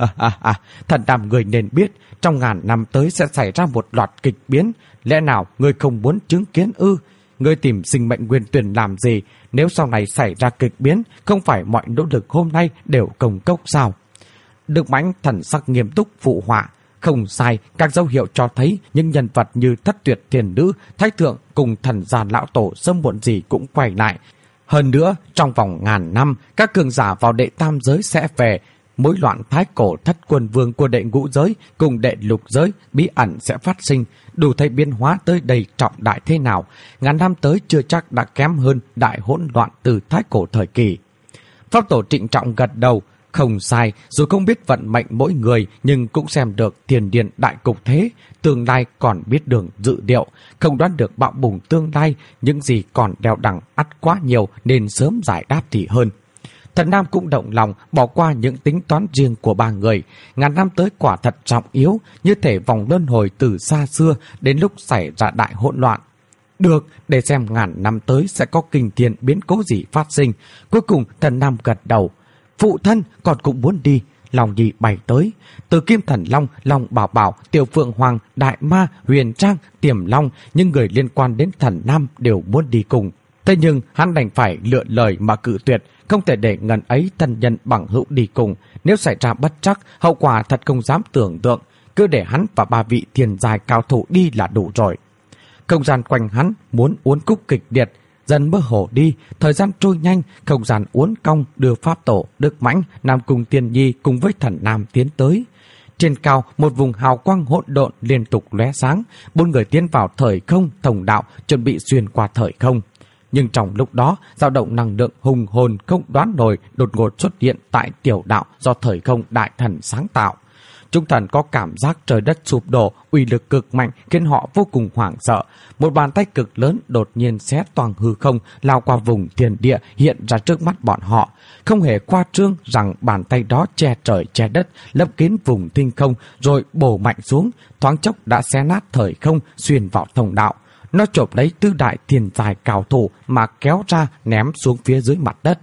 Thần Nam người nên biết, trong ngàn năm tới sẽ xảy ra một loạt kịch biến. Lẽ nào người không muốn chứng kiến ư? Người tìm sinh mệnh nguyên tuyển làm gì? Nếu sau này xảy ra kịch biến, không phải mọi nỗ lực hôm nay đều công cốc sao? Đức Mãnh thần sắc nghiêm túc phụ họa. Không sai, các dấu hiệu cho thấy những nhân vật như Thất Tuyệt Thiền Nữ, Thái Thượng cùng thần gia lão tổ sớm muộn gì cũng quay lại. Hơn nữa, trong vòng ngàn năm, các cường giả vào đệ tam giới sẽ về. Mối loạn thái cổ thất quân vương của đệ ngũ giới cùng đệ lục giới bí ẩn sẽ phát sinh, đủ thấy biến hóa tới đầy trọng đại thế nào. Ngàn năm tới chưa chắc đã kém hơn đại hỗn loạn từ thái cổ thời kỳ. Pháp tổ trịnh trọng gật đầu. Không sai, dù không biết vận mệnh mỗi người nhưng cũng xem được tiền điện đại cục thế, tương lai còn biết đường dự điệu, không đoán được bạo bùng tương lai, những gì còn đeo đẳng ắt quá nhiều nên sớm giải đáp thì hơn. Thần Nam cũng động lòng bỏ qua những tính toán riêng của ba người. Ngàn năm tới quả thật trọng yếu, như thể vòng luân hồi từ xa xưa đến lúc xảy ra đại hỗn loạn. Được, để xem ngàn năm tới sẽ có kinh thiên biến cố gì phát sinh. Cuối cùng Thần Nam gật đầu. Phụ thân còn cũng muốn đi. Long Nhi bay tới. Từ Kim Thần Long, Long Bảo Bảo, Tiểu Phượng Hoàng, Đại Ma, Huyền Trang, Tiềm Long, những người liên quan đến Thần Nam đều muốn đi cùng. Thế nhưng hắn đành phải lựa lời mà cự tuyệt, không thể để ngần ấy thân nhân bằng hữu đi cùng. Nếu xảy ra bất trắc, hậu quả thật không dám tưởng tượng. Cứ để hắn và ba vị thiên giai cao thủ đi là đủ rồi. Không gian quanh hắn muốn uốn khúc kịch liệt, dần mơ hồ đi, thời gian trôi nhanh, không gian uốn cong đưa pháp tổ Đức Mãnh, Nam Cung Tiên Nhi cùng với Thần Nam tiến tới. Trên cao, một vùng hào quang hỗn độn liên tục lóe sáng, bốn người tiến vào thời không thông đạo, chuẩn bị xuyên qua thời không. Nhưng trong lúc đó, dao động năng lượng hùng hồn không đoán nổi đột ngột xuất hiện tại tiểu đạo do thời không đại thần sáng tạo. Chúng thần có cảm giác trời đất sụp đổ, uy lực cực mạnh khiến họ vô cùng hoảng sợ. Một bàn tay cực lớn đột nhiên xé toang hư không, lao qua vùng thiên địa hiện ra trước mắt bọn họ. Không hề khoa trương rằng bàn tay đó che trời che đất, lấp kín vùng tinh không rồi bổ mạnh xuống, thoáng chốc đã xé nát thời không xuyên vào thông đạo. Nó chộp lấy tứ đại thiên giai cao thủ mà kéo ra ném xuống phía dưới mặt đất.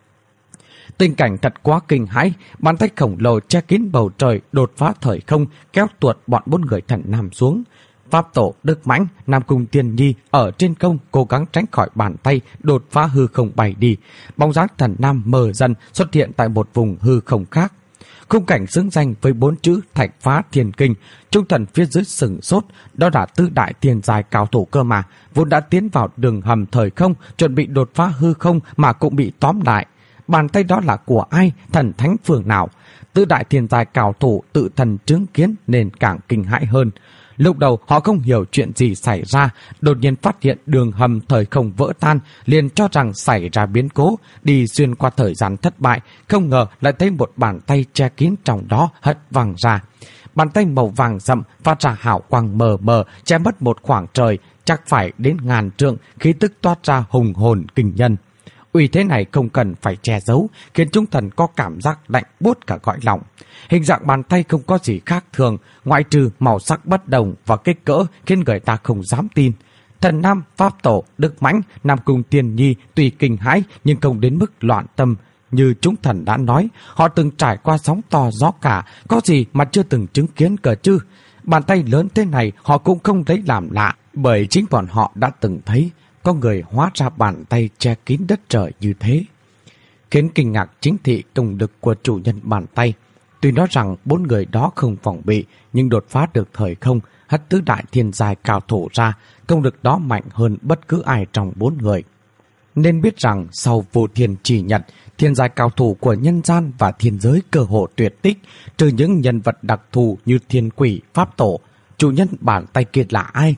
Tình cảnh thật quá kinh hãi, bàn tay khổng lồ che kín bầu trời đột phá thời không, kéo tuột bọn bốn người Thần Nam xuống. Pháp tổ Đức Mãnh, Nam Cung Tiên Nhi ở trên không cố gắng tránh khỏi bàn tay đột phá hư không bay đi. Bóng dáng Thần Nam mờ dần xuất hiện tại một vùng hư không khác. Khung cảnh xứng danh với bốn chữ Thạch Phá Thiên Kinh. Trung thần phía dưới sừng sốt, đó là tứ đại thiên giai cao thủ cơ mà, vốn đã tiến vào đường hầm thời không, chuẩn bị đột phá hư không mà cũng bị tóm lại. Bàn tay đó là của ai, thần thánh phương nào? Tứ đại thiên giai cao thủ tự thần chứng kiến nên càng kinh hãi hơn. Lúc đầu họ không hiểu chuyện gì xảy ra, đột nhiên phát hiện đường hầm thời không vỡ tan, liền cho rằng xảy ra biến cố, đi xuyên qua thời gian thất bại, không ngờ lại thấy một bàn tay che kín trong đó hất văng ra. Bàn tay màu vàng rậm phát ra hào quang mờ mờ, che mất một khoảng trời, chắc phải đến ngàn trượng, khí tức toát ra hùng hồn kinh nhân. Uy thế này không cần phải che giấu, khiến chúng thần có cảm giác lạnh buốt cả cõi lòng. Hình dạng bàn tay không có gì khác thường, ngoại trừ màu sắc bất đồng và kích cỡ khiến người ta không dám tin. Thần Nam, Pháp Tổ, Đức Mãnh, Nam Cung Tiên Nhi tuy kinh hãi nhưng không đến mức loạn tâm. Như chúng thần đã nói, họ từng trải qua sóng to gió cả, có gì mà chưa từng chứng kiến cơ chứ. Bàn tay lớn thế này họ cũng không thấy làm lạ, bởi chính bọn họ đã từng thấy có người hóa ra bàn tay che kín đất trời như thế. Khiến kinh ngạc chính thị công lực của chủ nhân bàn tay. Tuy nói rằng bốn người đó không phòng bị, nhưng đột phá được thời không, hất tứ đại thiên giai cao thủ ra, công lực đó mạnh hơn bất cứ ai trong bốn người. Nên biết rằng sau vô thiên chỉ nhật, thiên giai cao thủ của nhân gian và thiên giới cơ hồ tuyệt tích, trừ những nhân vật đặc thù như thiên quỷ, pháp tổ. Chủ nhân bàn tay kia là ai?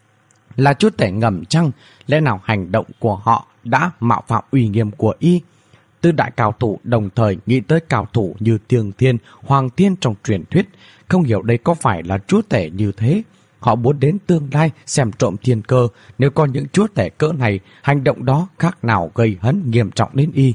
Là chúa tể ngầm chăng? Lẽ nào hành động của họ đã mạo phạm uy nghiêm của y? Tứ đại cao thủ đồng thời nghĩ tới cao thủ như Tiên Thiên, Hoàng Thiên trong truyền thuyết, không hiểu đây có phải là chúa tể như thế. Họ muốn đến tương lai xem trộm thiên cơ, nếu có những chúa tể cỡ này, hành động đó khác nào gây hấn nghiêm trọng đến y.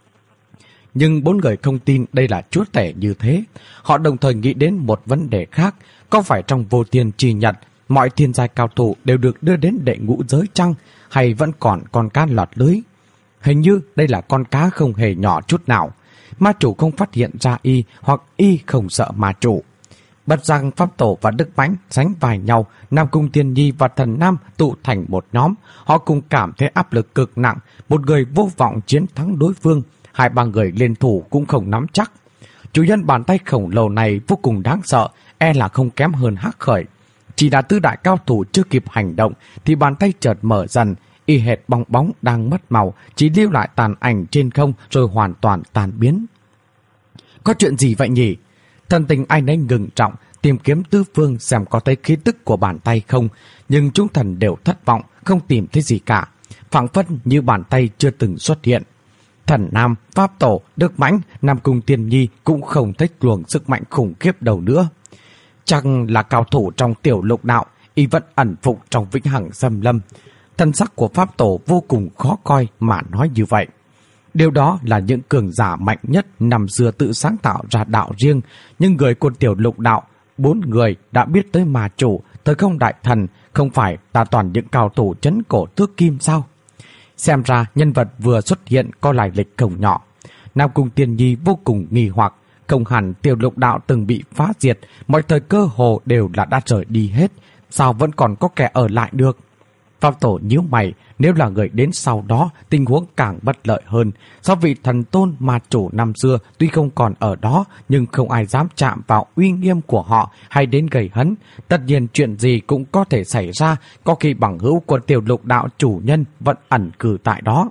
Nhưng 4 người không tin đây là chúa tể như thế. Họ đồng thời nghĩ đến một vấn đề khác, có phải trong vô thiên chi nhật, mọi thiên giai cao thủ đều được đưa đến đệ ngũ giới chăng, hay vẫn còn con cá lọt lưới? Hình như đây là con cá không hề nhỏ chút nào. Ma chủ không phát hiện ra y, hoặc y không sợ ma chủ. Bất giác Pháp Tổ và Đức Mãnh sánh vai nhau, Nam Cung Tiên Nhi và Thần Nam tụ thành một nhóm. Họ cùng cảm thấy áp lực cực nặng, một người vô vọng chiến thắng đối phương, 2-3 người liên thủ cũng không nắm chắc. Chủ nhân bàn tay khổng lồ này vô cùng đáng sợ, e là không kém hơn Hắc Khởi. Chỉ là tứ đại cao thủ chưa kịp hành động thì bàn tay chợt mở dần, y hệt bong bóng đang mất màu, chỉ lưu lại tàn ảnh trên không rồi hoàn toàn tan biến. Có chuyện gì vậy nhỉ? Thần tình ai nấy ngừng trọng, tìm kiếm tứ phương xem có thấy khí tức của bàn tay không, nhưng chúng thần đều thất vọng, không tìm thấy gì cả, phảng phất như bàn tay chưa từng xuất hiện. Thần Nam, Pháp Tổ, Đức Mãnh, Nam Cung Tiên Nhi cũng không thấy luồng sức mạnh khủng khiếp đâu nữa. Chẳng là cao thủ trong tiểu lục đạo, y vẫn ẩn phục trong vĩnh hằng xâm lâm. Thân sắc của Pháp Tổ vô cùng khó coi mà nói như vậy. Điều đó là những cường giả mạnh nhất năm xưa tự sáng tạo ra đạo riêng, nhưng người của tiểu lục đạo, 4 người đã biết tới ma chủ, thời không đại thần, không phải là toàn những cao thủ trấn cổ tước kim sao? Xem ra nhân vật vừa xuất hiện có lai lịch không nhỏ. Nam Cung Tiên Nhi vô cùng nghi hoặc, không hẳn tiểu lục đạo từng bị phá diệt, mọi thời cơ hồ đều là đã rời đi hết, sao vẫn còn có kẻ ở lại được? Pháp Tổ nhíu mày, nếu là người đến sau đó, tình huống càng bất lợi hơn. Sau vị thần tôn ma chủ năm xưa tuy không còn ở đó, nhưng không ai dám chạm vào uy nghiêm của họ hay đến gây hấn. Tất nhiên chuyện gì cũng có thể xảy ra, có khi bằng hữu của tiểu lục đạo chủ nhân vẫn ẩn cư tại đó.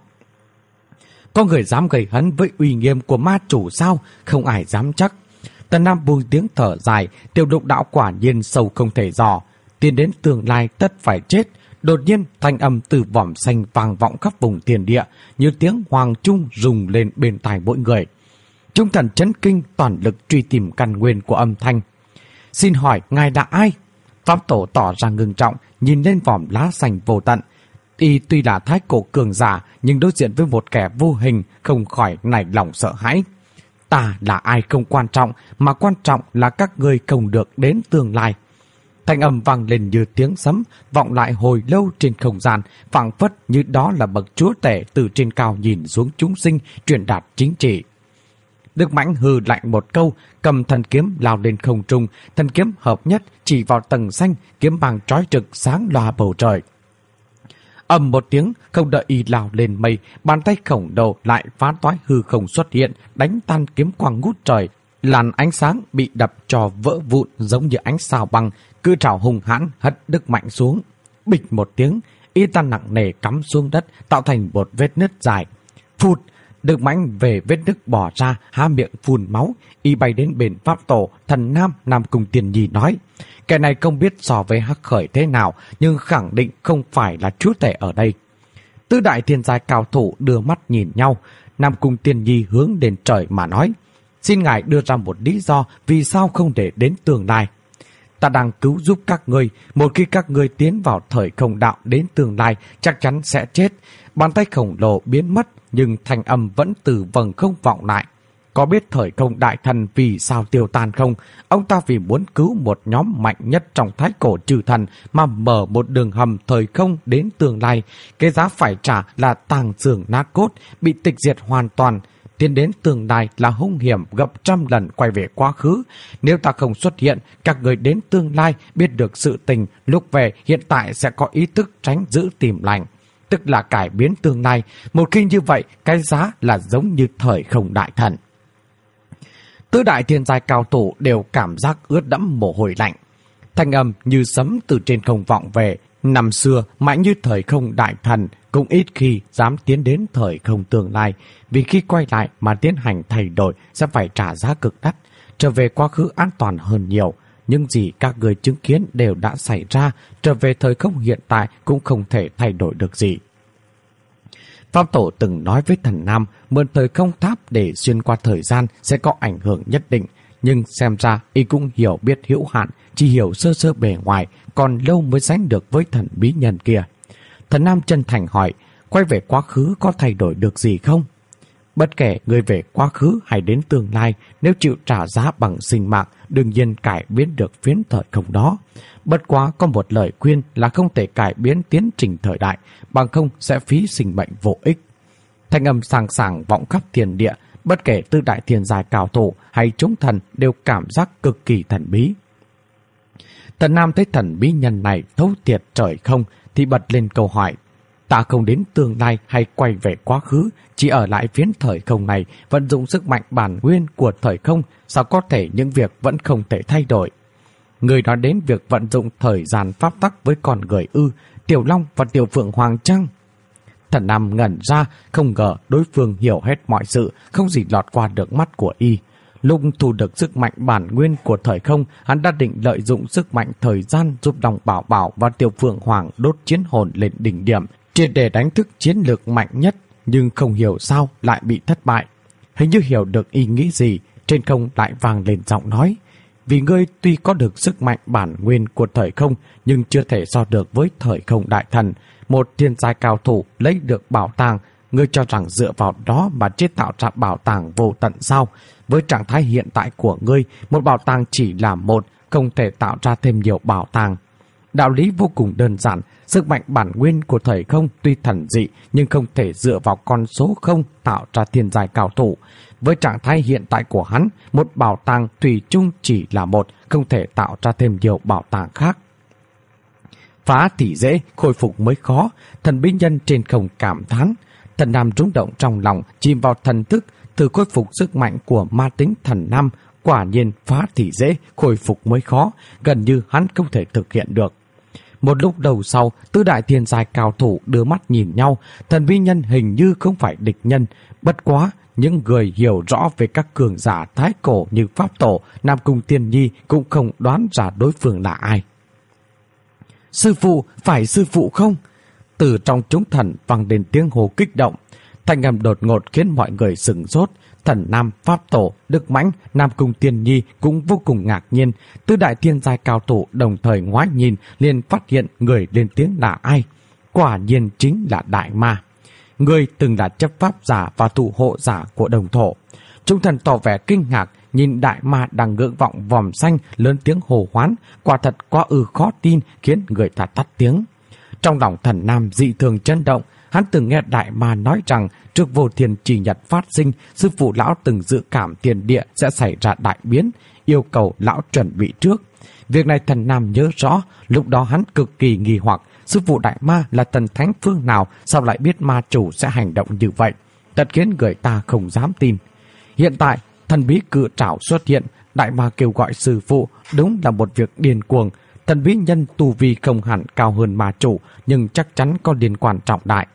Có người dám gây hấn với uy nghiêm của ma chủ sao? Không ai dám chắc. Tần Nam buông tiếng thở dài, tiểu lục đạo quả nhiên sâu không thể dò. Tiến đến tương lai tất phải chết. Đột nhiên thanh âm từ vòm xanh vang vọng khắp vùng tiền địa, như tiếng hoàng trung rùng lên bên tai mỗi người. Chúng thần chấn kinh toàn lực truy tìm căn nguyên của âm thanh. Xin hỏi ngài là ai? Pháp Tổ tỏ ra ngưng trọng, nhìn lên vòm lá xanh vô tận. Y tuy là thái cổ cường giả, nhưng đối diện với một kẻ vô hình không khỏi nảy lòng sợ hãi. Ta là ai không quan trọng, mà quan trọng là các ngươi không được đến tương lai. Thanh âm vang lên như tiếng sấm, vọng lại hồi lâu trên không gian, phảng phất như đó là bậc chúa tể từ trên cao nhìn xuống chúng sinh, truyền đạt chính trị. Đức Mãnh hừ lạnh một câu, cầm thần kiếm lao lên không trung, thần kiếm hợp nhất chỉ vào tầng xanh, kiếm bằng chói trực sáng loa bầu trời. Ầm một tiếng, không đợi y lao lên mây, bàn tay khổng lồ lại phá toái hư không xuất hiện, đánh tan kiếm quang ngút trời. Làn ánh sáng bị đập cho vỡ vụn giống như ánh sao băng, cự trảo hung hãn hất Đức Mạnh xuống. Bịch một tiếng, y tan nặng nề cắm xuống đất, tạo thành một vết nứt dài. Phụt, Đức Mạnh về vết nứt bỏ ra, há miệng phun máu, y bay đến bên Pháp Tổ, Thần Nam, Nam Cung Tiên Nhi nói: Kẻ này không biết so với Hắc Khởi thế nào, nhưng khẳng định không phải là chúa tể ở đây. Tứ đại thiên giai cao thủ đưa mắt nhìn nhau, Nam Cung Tiên Nhi hướng lên trời mà nói: Xin ngài đưa ra một lý do vì sao không để đến tương lai. Ta đang cứu giúp các ngươi, một khi các ngươi tiến vào thời không đạo đến tương lai chắc chắn sẽ chết. Bàn tay khổng lồ biến mất, nhưng thanh âm vẫn từ vầng không vọng lại. Có biết thời không đại thần vì sao tiêu tan không? Ông ta vì muốn cứu một nhóm mạnh nhất trong thái cổ trừ thần mà mở một đường hầm thời không đến tương lai. Cái giá phải trả là tàng xương nát cốt, bị tịch diệt hoàn toàn. Tiến đến tương lai là hung hiểm gấp trăm lần quay về quá khứ. Nếu ta không xuất hiện, các người đến tương lai biết được sự tình, lúc về hiện tại sẽ có ý thức tránh giữ tìm lành. Tức là cải biến tương lai. Một khi như vậy, cái giá là giống như thời không đại thần. Tứ đại thiên giai cao thủ đều cảm giác ướt đẫm mồ hôi lạnh. Thanh âm như sấm từ trên không vọng về. Năm xưa, mạnh như thời không đại thần cũng ít khi dám tiến đến thời không tương lai, vì khi quay lại mà tiến hành thay đổi sẽ phải trả giá cực đắt. Trở về quá khứ an toàn hơn nhiều, nhưng gì các người chứng kiến đều đã xảy ra, trở về thời không hiện tại cũng không thể thay đổi được gì. Pháp tổ từng nói với Thần Nam mượn thời không tháp để xuyên qua thời gian sẽ có ảnh hưởng nhất định, nhưng xem ra y cũng hiểu biết hữu hạn, chỉ hiểu sơ sơ bề ngoài, còn lâu mới sánh được với thần bí nhân kia. Thần Nam chân thành hỏi, quay về quá khứ có thay đổi được gì không? Bất kể người về quá khứ hay đến tương lai, nếu chịu trả giá bằng sinh mạng, đương nhiên cải biến được phiến thời không đó. Bất quá có một lời khuyên là không thể cải biến tiến trình thời đại, bằng không sẽ phí sinh mệnh vô ích. Thanh âm sàng sàng vọng khắp thiên địa, bất kể tư đại thiên giai cao thủ hay chúng thần đều cảm giác cực kỳ thần bí. Thần Nam thấy thần bí nhân này thấu triệt trời không thì bật lên câu hỏi. Ta không đến tương lai hay quay về quá khứ, chỉ ở lại phiến thời không này, vận dụng sức mạnh bản nguyên của thời không, sao có thể những việc vẫn không thể thay đổi? Người nói đến việc vận dụng thời gian pháp tắc với con người ư, Tiểu Long và Tiểu Phượng Hoàng chăng? Thần Nam ngẩn ra, không ngờ đối phương hiểu hết mọi sự, không gì lọt qua được mắt của y. Lúc thu được sức mạnh bản nguyên của thời không, hắn đã định lợi dụng sức mạnh thời gian giúp Long Bảo Bảo và Tiểu Phượng Hoàng đốt chiến hồn lên đỉnh điểm, triệt để đánh thức chiến lược mạnh nhất, nhưng không hiểu sao lại bị thất bại. Hình như hiểu được ý nghĩ gì, trên không lại vang lên giọng nói. Vì ngươi tuy có được sức mạnh bản nguyên của thời không, nhưng chưa thể so được với thời không đại thần. Một thiên giai cao thủ lấy được bảo tàng, ngươi cho rằng dựa vào đó mà chế tạo ra bảo tàng vô tận sao? Với trạng thái hiện tại của ngươi, một bảo tàng chỉ là một, không thể tạo ra thêm nhiều bảo tàng. Đạo lý vô cùng đơn giản, sức mạnh bản nguyên của thời không tuy thần dị nhưng không thể dựa vào con số không tạo ra thiên giai cao thủ. Với trạng thái hiện tại của hắn, một bảo tàng thủy chung chỉ là một, không thể tạo ra thêm nhiều bảo tàng khác. Phá thì dễ, khôi phục mới khó, thần bí nhân trên không cảm thán. Thần Nam rung động trong lòng, chìm vào thần thức, thử khôi phục sức mạnh của ma tính thần Nam. Quả nhiên phá thì dễ, khôi phục mới khó, gần như hắn không thể thực hiện được. Một lúc đầu sau, tứ đại thiên giai cao thủ đưa mắt nhìn nhau, thần bí nhân hình như không phải địch nhân. Bất quá, những người hiểu rõ về các cường giả thái cổ như Pháp Tổ, Nam Cung Tiên Nhi cũng không đoán ra đối phương là ai. Sư phụ, phải sư phụ không? Từ trong chúng thần vang đến tiếng hô kích động. Thanh âm đột ngột khiến mọi người sửng sốt. Thần Nam, Pháp Tổ, Đức Mãnh, Nam Cung Tiên Nhi cũng vô cùng ngạc nhiên. Tứ đại thiên giai cao thủ đồng thời ngoái nhìn, liền phát hiện người lên tiếng là ai. Quả nhiên chính là Đại Ma. Người từng là chấp pháp giả và thủ hộ giả của đồng thổ. Chúng thần tỏ vẻ kinh ngạc, nhìn Đại Ma đang ngưỡng vọng vòm xanh, lớn tiếng hồ hoán, quả thật quá khó tin, khiến người ta tắt tiếng. Trong lòng thần Nam dị thường chấn động, hắn từng nghe Đại Ma nói rằng trước vô thiên chỉ nhật phát sinh, sư phụ lão từng dự cảm thiên địa sẽ xảy ra đại biến, yêu cầu lão chuẩn bị trước. Việc này thần Nam nhớ rõ, lúc đó hắn cực kỳ nghi hoặc, sư phụ Đại Ma là thần thánh phương nào, sao lại biết ma chủ sẽ hành động như vậy, thật khiến người ta không dám tin. Hiện tại, thần bí cự trảo xuất hiện, Đại Ma kêu gọi sư phụ, đúng là một việc điên cuồng. Thần bí nhân tu vi không hẳn cao hơn ma chủ, nhưng chắc chắn có liên quan trọng đại.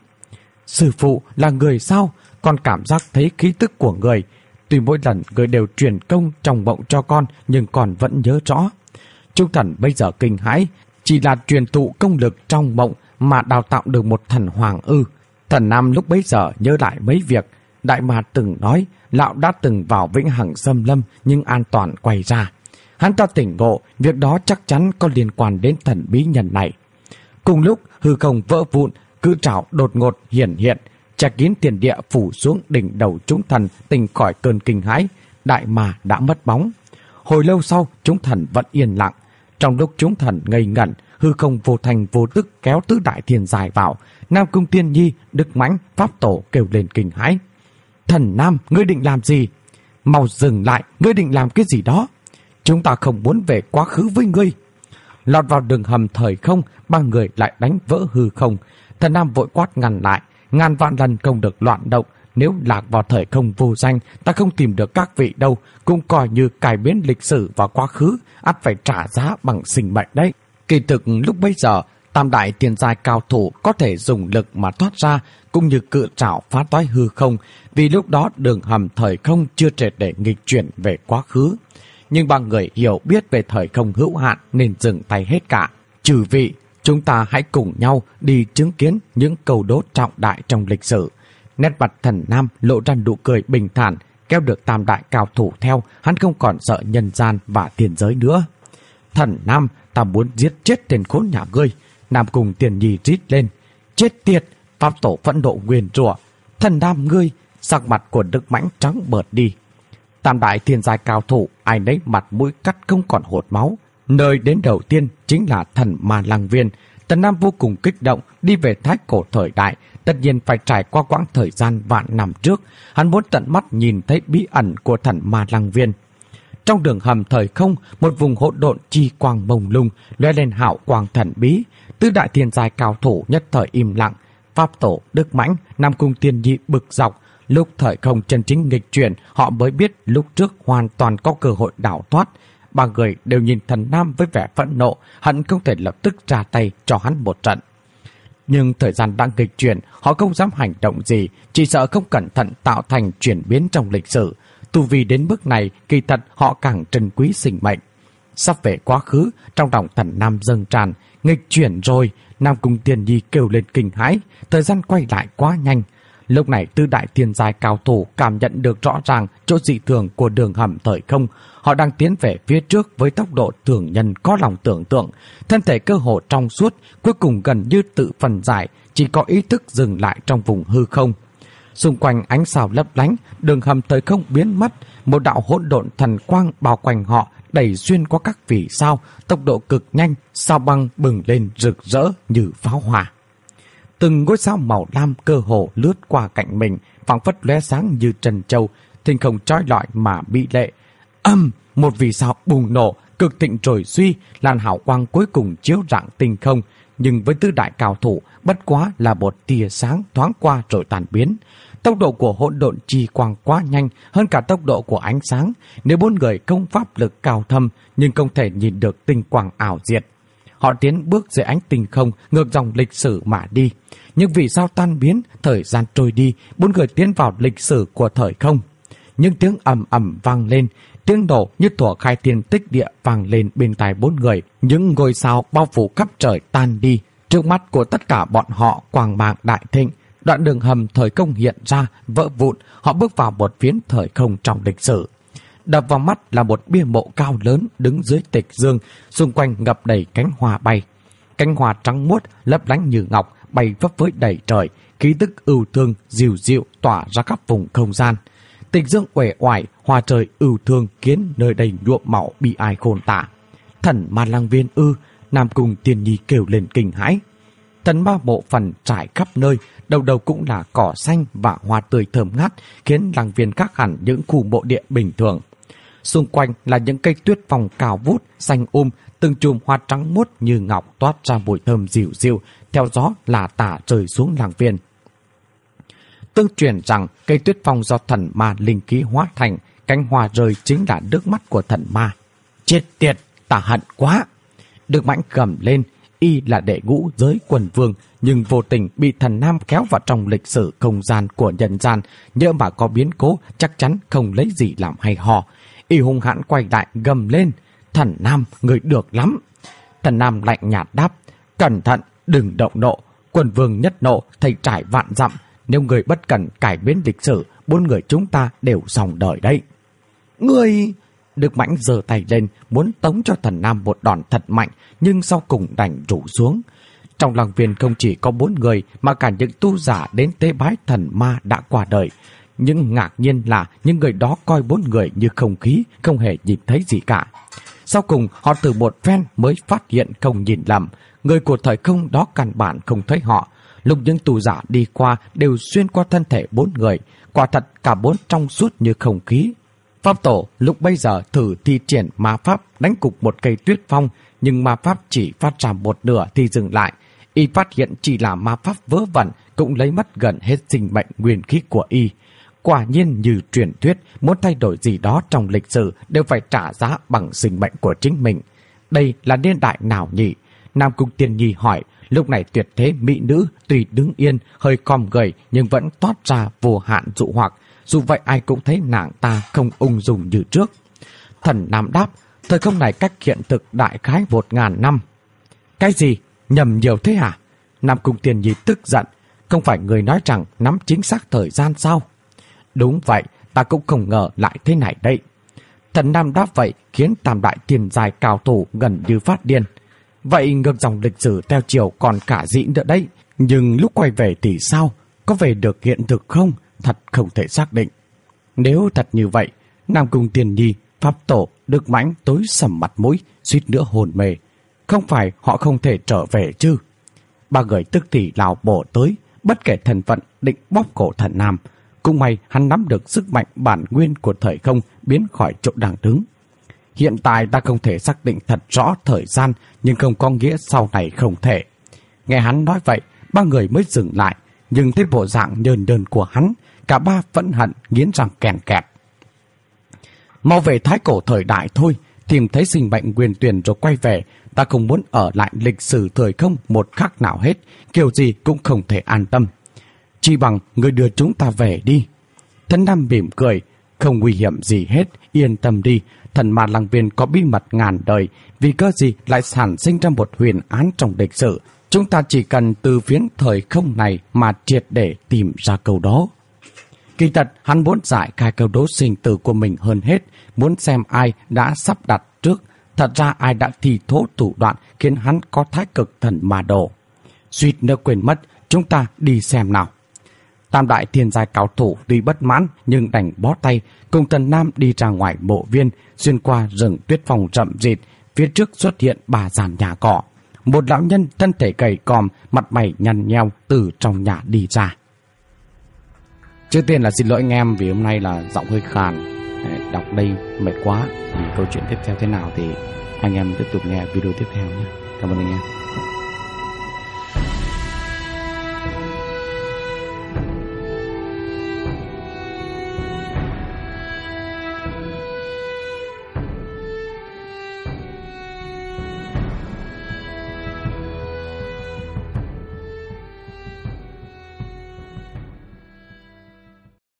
Sư phụ là người sao? Con cảm giác thấy khí tức của người. Tuy mỗi lần người đều truyền công trong mộng cho con, nhưng con vẫn nhớ rõ. Chúng thần bây giờ kinh hãi, chỉ là truyền thụ công lực trong mộng mà đào tạo được một thần hoàng ư? Thần Nam lúc bấy giờ nhớ lại mấy việc. Đại Ma từng nói, lão đã từng vào Vĩnh Hằng Xâm Lâm nhưng an toàn quay ra. Hắn ta tỉnh ngộ, việc đó chắc chắn có liên quan đến thần bí nhân này. Cùng lúc, hư không vỡ vụn, cự trảo đột ngột hiển hiện, che kín tiền địa phủ xuống đỉnh đầu chúng thần, tỉnh khỏi cơn kinh hãi. Đại Ma đã mất bóng. Hồi lâu sau, chúng thần vẫn yên lặng. Trong lúc chúng thần ngây ngẩn, hư không vô thành vô tức kéo tứ đại thiên giai vào. Nam Cung Tiên Nhi, Đức Mãnh, Pháp Tổ kêu lên kinh hãi. Thần Nam, ngươi định làm gì? Mau dừng lại, ngươi định làm cái gì đó? Chúng ta không muốn về quá khứ với ngươi. Lọt vào đường hầm thời không, ba người lại đánh vỡ hư không. Thần Nam vội quát ngăn lại, ngàn vạn lần không được loạn động. Nếu lạc vào thời không vô danh, ta không tìm được các vị đâu, cũng coi như cải biến lịch sử và quá khứ, ắt phải trả giá bằng sinh mệnh đấy. Kỳ thực lúc bấy giờ, tam đại thiên giai cao thủ có thể dùng lực mà thoát ra, cũng như cự trảo phá toái hư không, vì lúc đó đường hầm thời không chưa triệt để nghịch chuyển về quá khứ. Nhưng ba người hiểu biết về thời không hữu hạn nên dừng tay hết cả. Trừ vị, chúng ta hãy cùng nhau đi chứng kiến những câu đốt trọng đại trong lịch sử. Nét mặt Thần Nam lộ ra nụ cười bình thản, kéo được tam đại cao thủ theo, hắn không còn sợ nhân gian và thiên giới nữa. Thần Nam, ta muốn giết chết tên khốn nhà ngươi. Nam Cung Tiền Nhi rít lên. Chết tiệt, pháp tổ phẫn nộ nguyền rủa. Thần Nam ngươi, sắc mặt của Đức Mãnh trắng bợt đi. Tam đại thiên giai cao thủ, ai nấy mặt mũi cắt không còn hột máu. Nơi đến đầu tiên chính là Thần Ma Lăng Viên. Thần Nam vô cùng kích động, đi về thái cổ thời đại, tất nhiên phải trải qua quãng thời gian vạn năm trước. Hắn muốn tận mắt nhìn thấy bí ẩn của Thần Ma Lăng Viên. Trong đường hầm thời không, một vùng hỗn độn chi quang mông lung lóe lên hào quang thần bí. Tứ đại thiên giai cao thủ nhất thời im lặng. Pháp tổ, Đức Mãnh, Nam Cung Tiên Nhi bực dọc. Lúc thời không chân chính nghịch chuyển, họ mới biết lúc trước hoàn toàn có cơ hội đảo thoát. Ba người đều nhìn Thần Nam với vẻ phẫn nộ, hận không thể lập tức ra tay cho hắn một trận. Nhưng thời gian đang nghịch chuyển, họ không dám hành động gì, chỉ sợ không cẩn thận tạo thành chuyển biến trong lịch sử. Tu vi đến mức này, kỳ thật họ càng trân quý sinh mệnh. Sắp về quá khứ, trong lòng Thần Nam dâng tràn, nghịch chuyển rồi. Nam Cung Tiên Nhi kêu lên kinh hãi, thời gian quay lại quá nhanh. Lúc này tứ đại thiên giai cao thủ cảm nhận được rõ ràng chỗ dị thường của đường hầm thời không. Họ đang tiến về phía trước với tốc độ thường nhân có lòng tưởng tượng. Thân thể cơ hồ trong suốt, cuối cùng gần như tự phân giải, chỉ có ý thức dừng lại trong vùng hư không. Xung quanh ánh sao lấp lánh, đường hầm thời không biến mất, một đạo hỗn độn thần quang bao quanh họ, đẩy xuyên qua các vì sao, tốc độ cực nhanh, sao băng bừng lên rực rỡ như pháo hoa. Từng ngôi sao màu lam cơ hồ lướt qua cạnh mình, phảng phất lóe sáng như trân châu, thinh không trói lọi mà mỹ lệ. Một vì sao bùng nổ, cực thịnh rồi suy, làn hào quang cuối cùng chiếu rạng tinh không, nhưng với tứ đại cao thủ, bất quá là một tia sáng thoáng qua rồi tàn biến. Tốc độ của hỗn độn chi quang quá nhanh, hơn cả tốc độ của ánh sáng. Nếu bốn người không pháp lực cao thâm, nhưng không thể nhìn được tinh quang ảo diệt. Họ tiến bước dưới ánh tinh không, ngược dòng lịch sử mà đi. Nhưng vì sao tan biến, thời gian trôi đi, bốn người tiến vào lịch sử của thời không. Những tiếng ầm ầm vang lên, tiếng nổ như thuở khai thiên tích địa vang lên bên tai bốn người. Những ngôi sao bao phủ khắp trời tan đi. Trước mắt của tất cả bọn họ quang mang đại thịnh. Đoạn đường hầm thời không hiện ra, vỡ vụn, họ bước vào một phiến thời không trong lịch sử. Đập vào mắt là một bia mộ cao lớn đứng dưới tịch dương, xung quanh ngập đầy cánh hoa bay. Cánh hoa trắng muốt, lấp lánh như ngọc, bay vấp với đầy trời, khí tức ưu thương, dịu dịu tỏa ra khắp vùng không gian. Tịch dương uể oải, hoa trời ưu thương khiến nơi đây nhuộm màu bi ai khôn tả. Thần Ma Lăng Viên ư? Nam Cung Tiên Nhi kêu lên kinh hãi. Thần ma mộ phần trải khắp nơi, đầu đầu cũng là cỏ xanh và hoa tươi thơm ngát, khiến lăng viên khác hẳn những khu mộ địa bình thường. Xung quanh là những cây tuyết phong cao vút, xanh từng chùm hoa trắng muốt như ngọc toát ra mùi thơm dịu dịu, theo gió là tả rơi xuống làng viên. Tương truyền rằng cây tuyết phong do thần ma linh khí hóa thành, cánh hoa rơi chính là nước mắt của thần ma. Chết tiệt, ta hận quá! Đức Mãnh gầm lên, y là đệ ngũ giới quần vương, nhưng vô tình bị Thần Nam kéo vào trong lịch sử không gian của nhân gian, nhỡ mà có biến cố chắc chắn không lấy gì làm hay ho. Y hung hãn quay lại gầm lên, Thần Nam, người được lắm. Thần Nam lạnh nhạt đáp, cẩn thận, đừng động nộ. Quần vương nhất nộ, thầy trải vạn dặm. Nếu người bất cẩn cải biến lịch sử, bốn người chúng ta đều xong đời đấy. Người... Đức Mãnh giơ tay lên, muốn tống cho Thần Nam một đòn thật mạnh, nhưng sau cùng đành rủ xuống. Trong lăng viên không chỉ có 4 người, mà cả những tu giả đến tế bái thần ma đã qua đời. Nhưng ngạc nhiên là những người đó coi 4 người như không khí, không hề nhìn thấy gì cả. Sau cùng, họ từ một phen mới phát hiện không nhìn lầm. Người của thời không đó căn bản không thấy họ. Lúc những tu giả đi qua đều xuyên qua thân thể 4 người. Quả thật cả 4 trong suốt như không khí. Pháp tổ lúc bây giờ thử thi triển ma pháp đánh cục một cây tuyết phong, nhưng ma pháp chỉ phát ra một nửa thì dừng lại. Y phát hiện chỉ là ma pháp vớ vẩn, cũng lấy mất gần hết sinh mệnh nguyên khí của y. Quả nhiên như truyền thuyết, muốn thay đổi gì đó trong lịch sử đều phải trả giá bằng sinh mệnh của chính mình. Đây là niên đại nào nhỉ? Nam Cung Tiên Nhi hỏi. Lúc này tuyệt thế mỹ nữ tuy đứng yên, hơi cong gầy nhưng vẫn toát ra vô hạn dụ hoặc. Dù vậy ai cũng thấy nàng ta không ung dung như trước. Thần Nam đáp, thời không này cách hiện thực đại khái 1000 năm. Cái gì? Nhầm nhiều thế hả? Nam Cung Tiên Nhi tức giận. Không phải người nói rằng nắm chính xác thời gian sao? Đúng vậy, ta cũng không ngờ lại thế này đây. Thần Nam đáp vậy khiến tam đại thiên giai cao thủ gần như phát điên. Vậy ngược dòng lịch sử theo chiều còn cả dĩ nữa đấy. Nhưng lúc quay về thì sao? Có về được hiện thực không? Thật không thể xác định. Nếu thật như vậy, Nam Cung Tiên Nhi, Pháp Tổ, Đức Mãnh tối sầm mặt mũi, suýt nữa hồn mê. Không phải họ không thể trở về chứ? Ba người tức thì lao bổ tới, bất kể thân phận định bóp cổ Thần Nam. Cũng may hắn nắm được sức mạnh bản nguyên của thời không biến khỏi chỗ đang đứng. Hiện tại ta không thể xác định thật rõ thời gian, nhưng không có nghĩa sau này không thể. Nghe hắn nói vậy, ba người mới dừng lại, nhưng thấy bộ dạng nhơn đơn của hắn, cả ba vẫn hận nghiến răng kèn kẹt. Mau về thái cổ thời đại thôi, tìm thấy sinh mệnh nguyên tuyển rồi quay về. Ta không muốn ở lại lịch sử thời không một khắc nào hết, kiểu gì cũng không thể an tâm. Chỉ bằng người đưa chúng ta về đi. Thần Nam mỉm cười, không nguy hiểm gì hết, yên tâm đi. Thần Ma Lăng Viên có bí mật ngàn đời, vì cơ gì lại sản sinh ra một huyền án trong lịch sử. Chúng ta chỉ cần từ phiến thời không này mà triệt để tìm ra câu đó. Kỳ thật, hắn muốn giải khai câu đố sinh tử của mình hơn hết, muốn xem ai đã sắp đặt trước, thật ra ai đã thi thố thủ đoạn khiến hắn có thái cực thần ma đồ. Suýt nữa quên mất, chúng ta đi xem nào. Tam đại thiên giai cao thủ tuy bất mãn nhưng đành bó tay, cùng Thần Nam đi ra ngoài mộ viên, xuyên qua rừng tuyết phong rậm rịt. Phía trước xuất hiện ba dàn nhà cỏ. Một lão nhân thân thể gầy còm, mặt mày nhăn nheo từ trong nhà đi ra. Trước tiên là xin lỗi anh em vì hôm nay là giọng hơi khàn, đọc đây mệt quá. Vì câu chuyện tiếp theo thế nào thì anh em tiếp tục nghe video tiếp theo nhé. Cảm ơn anh em.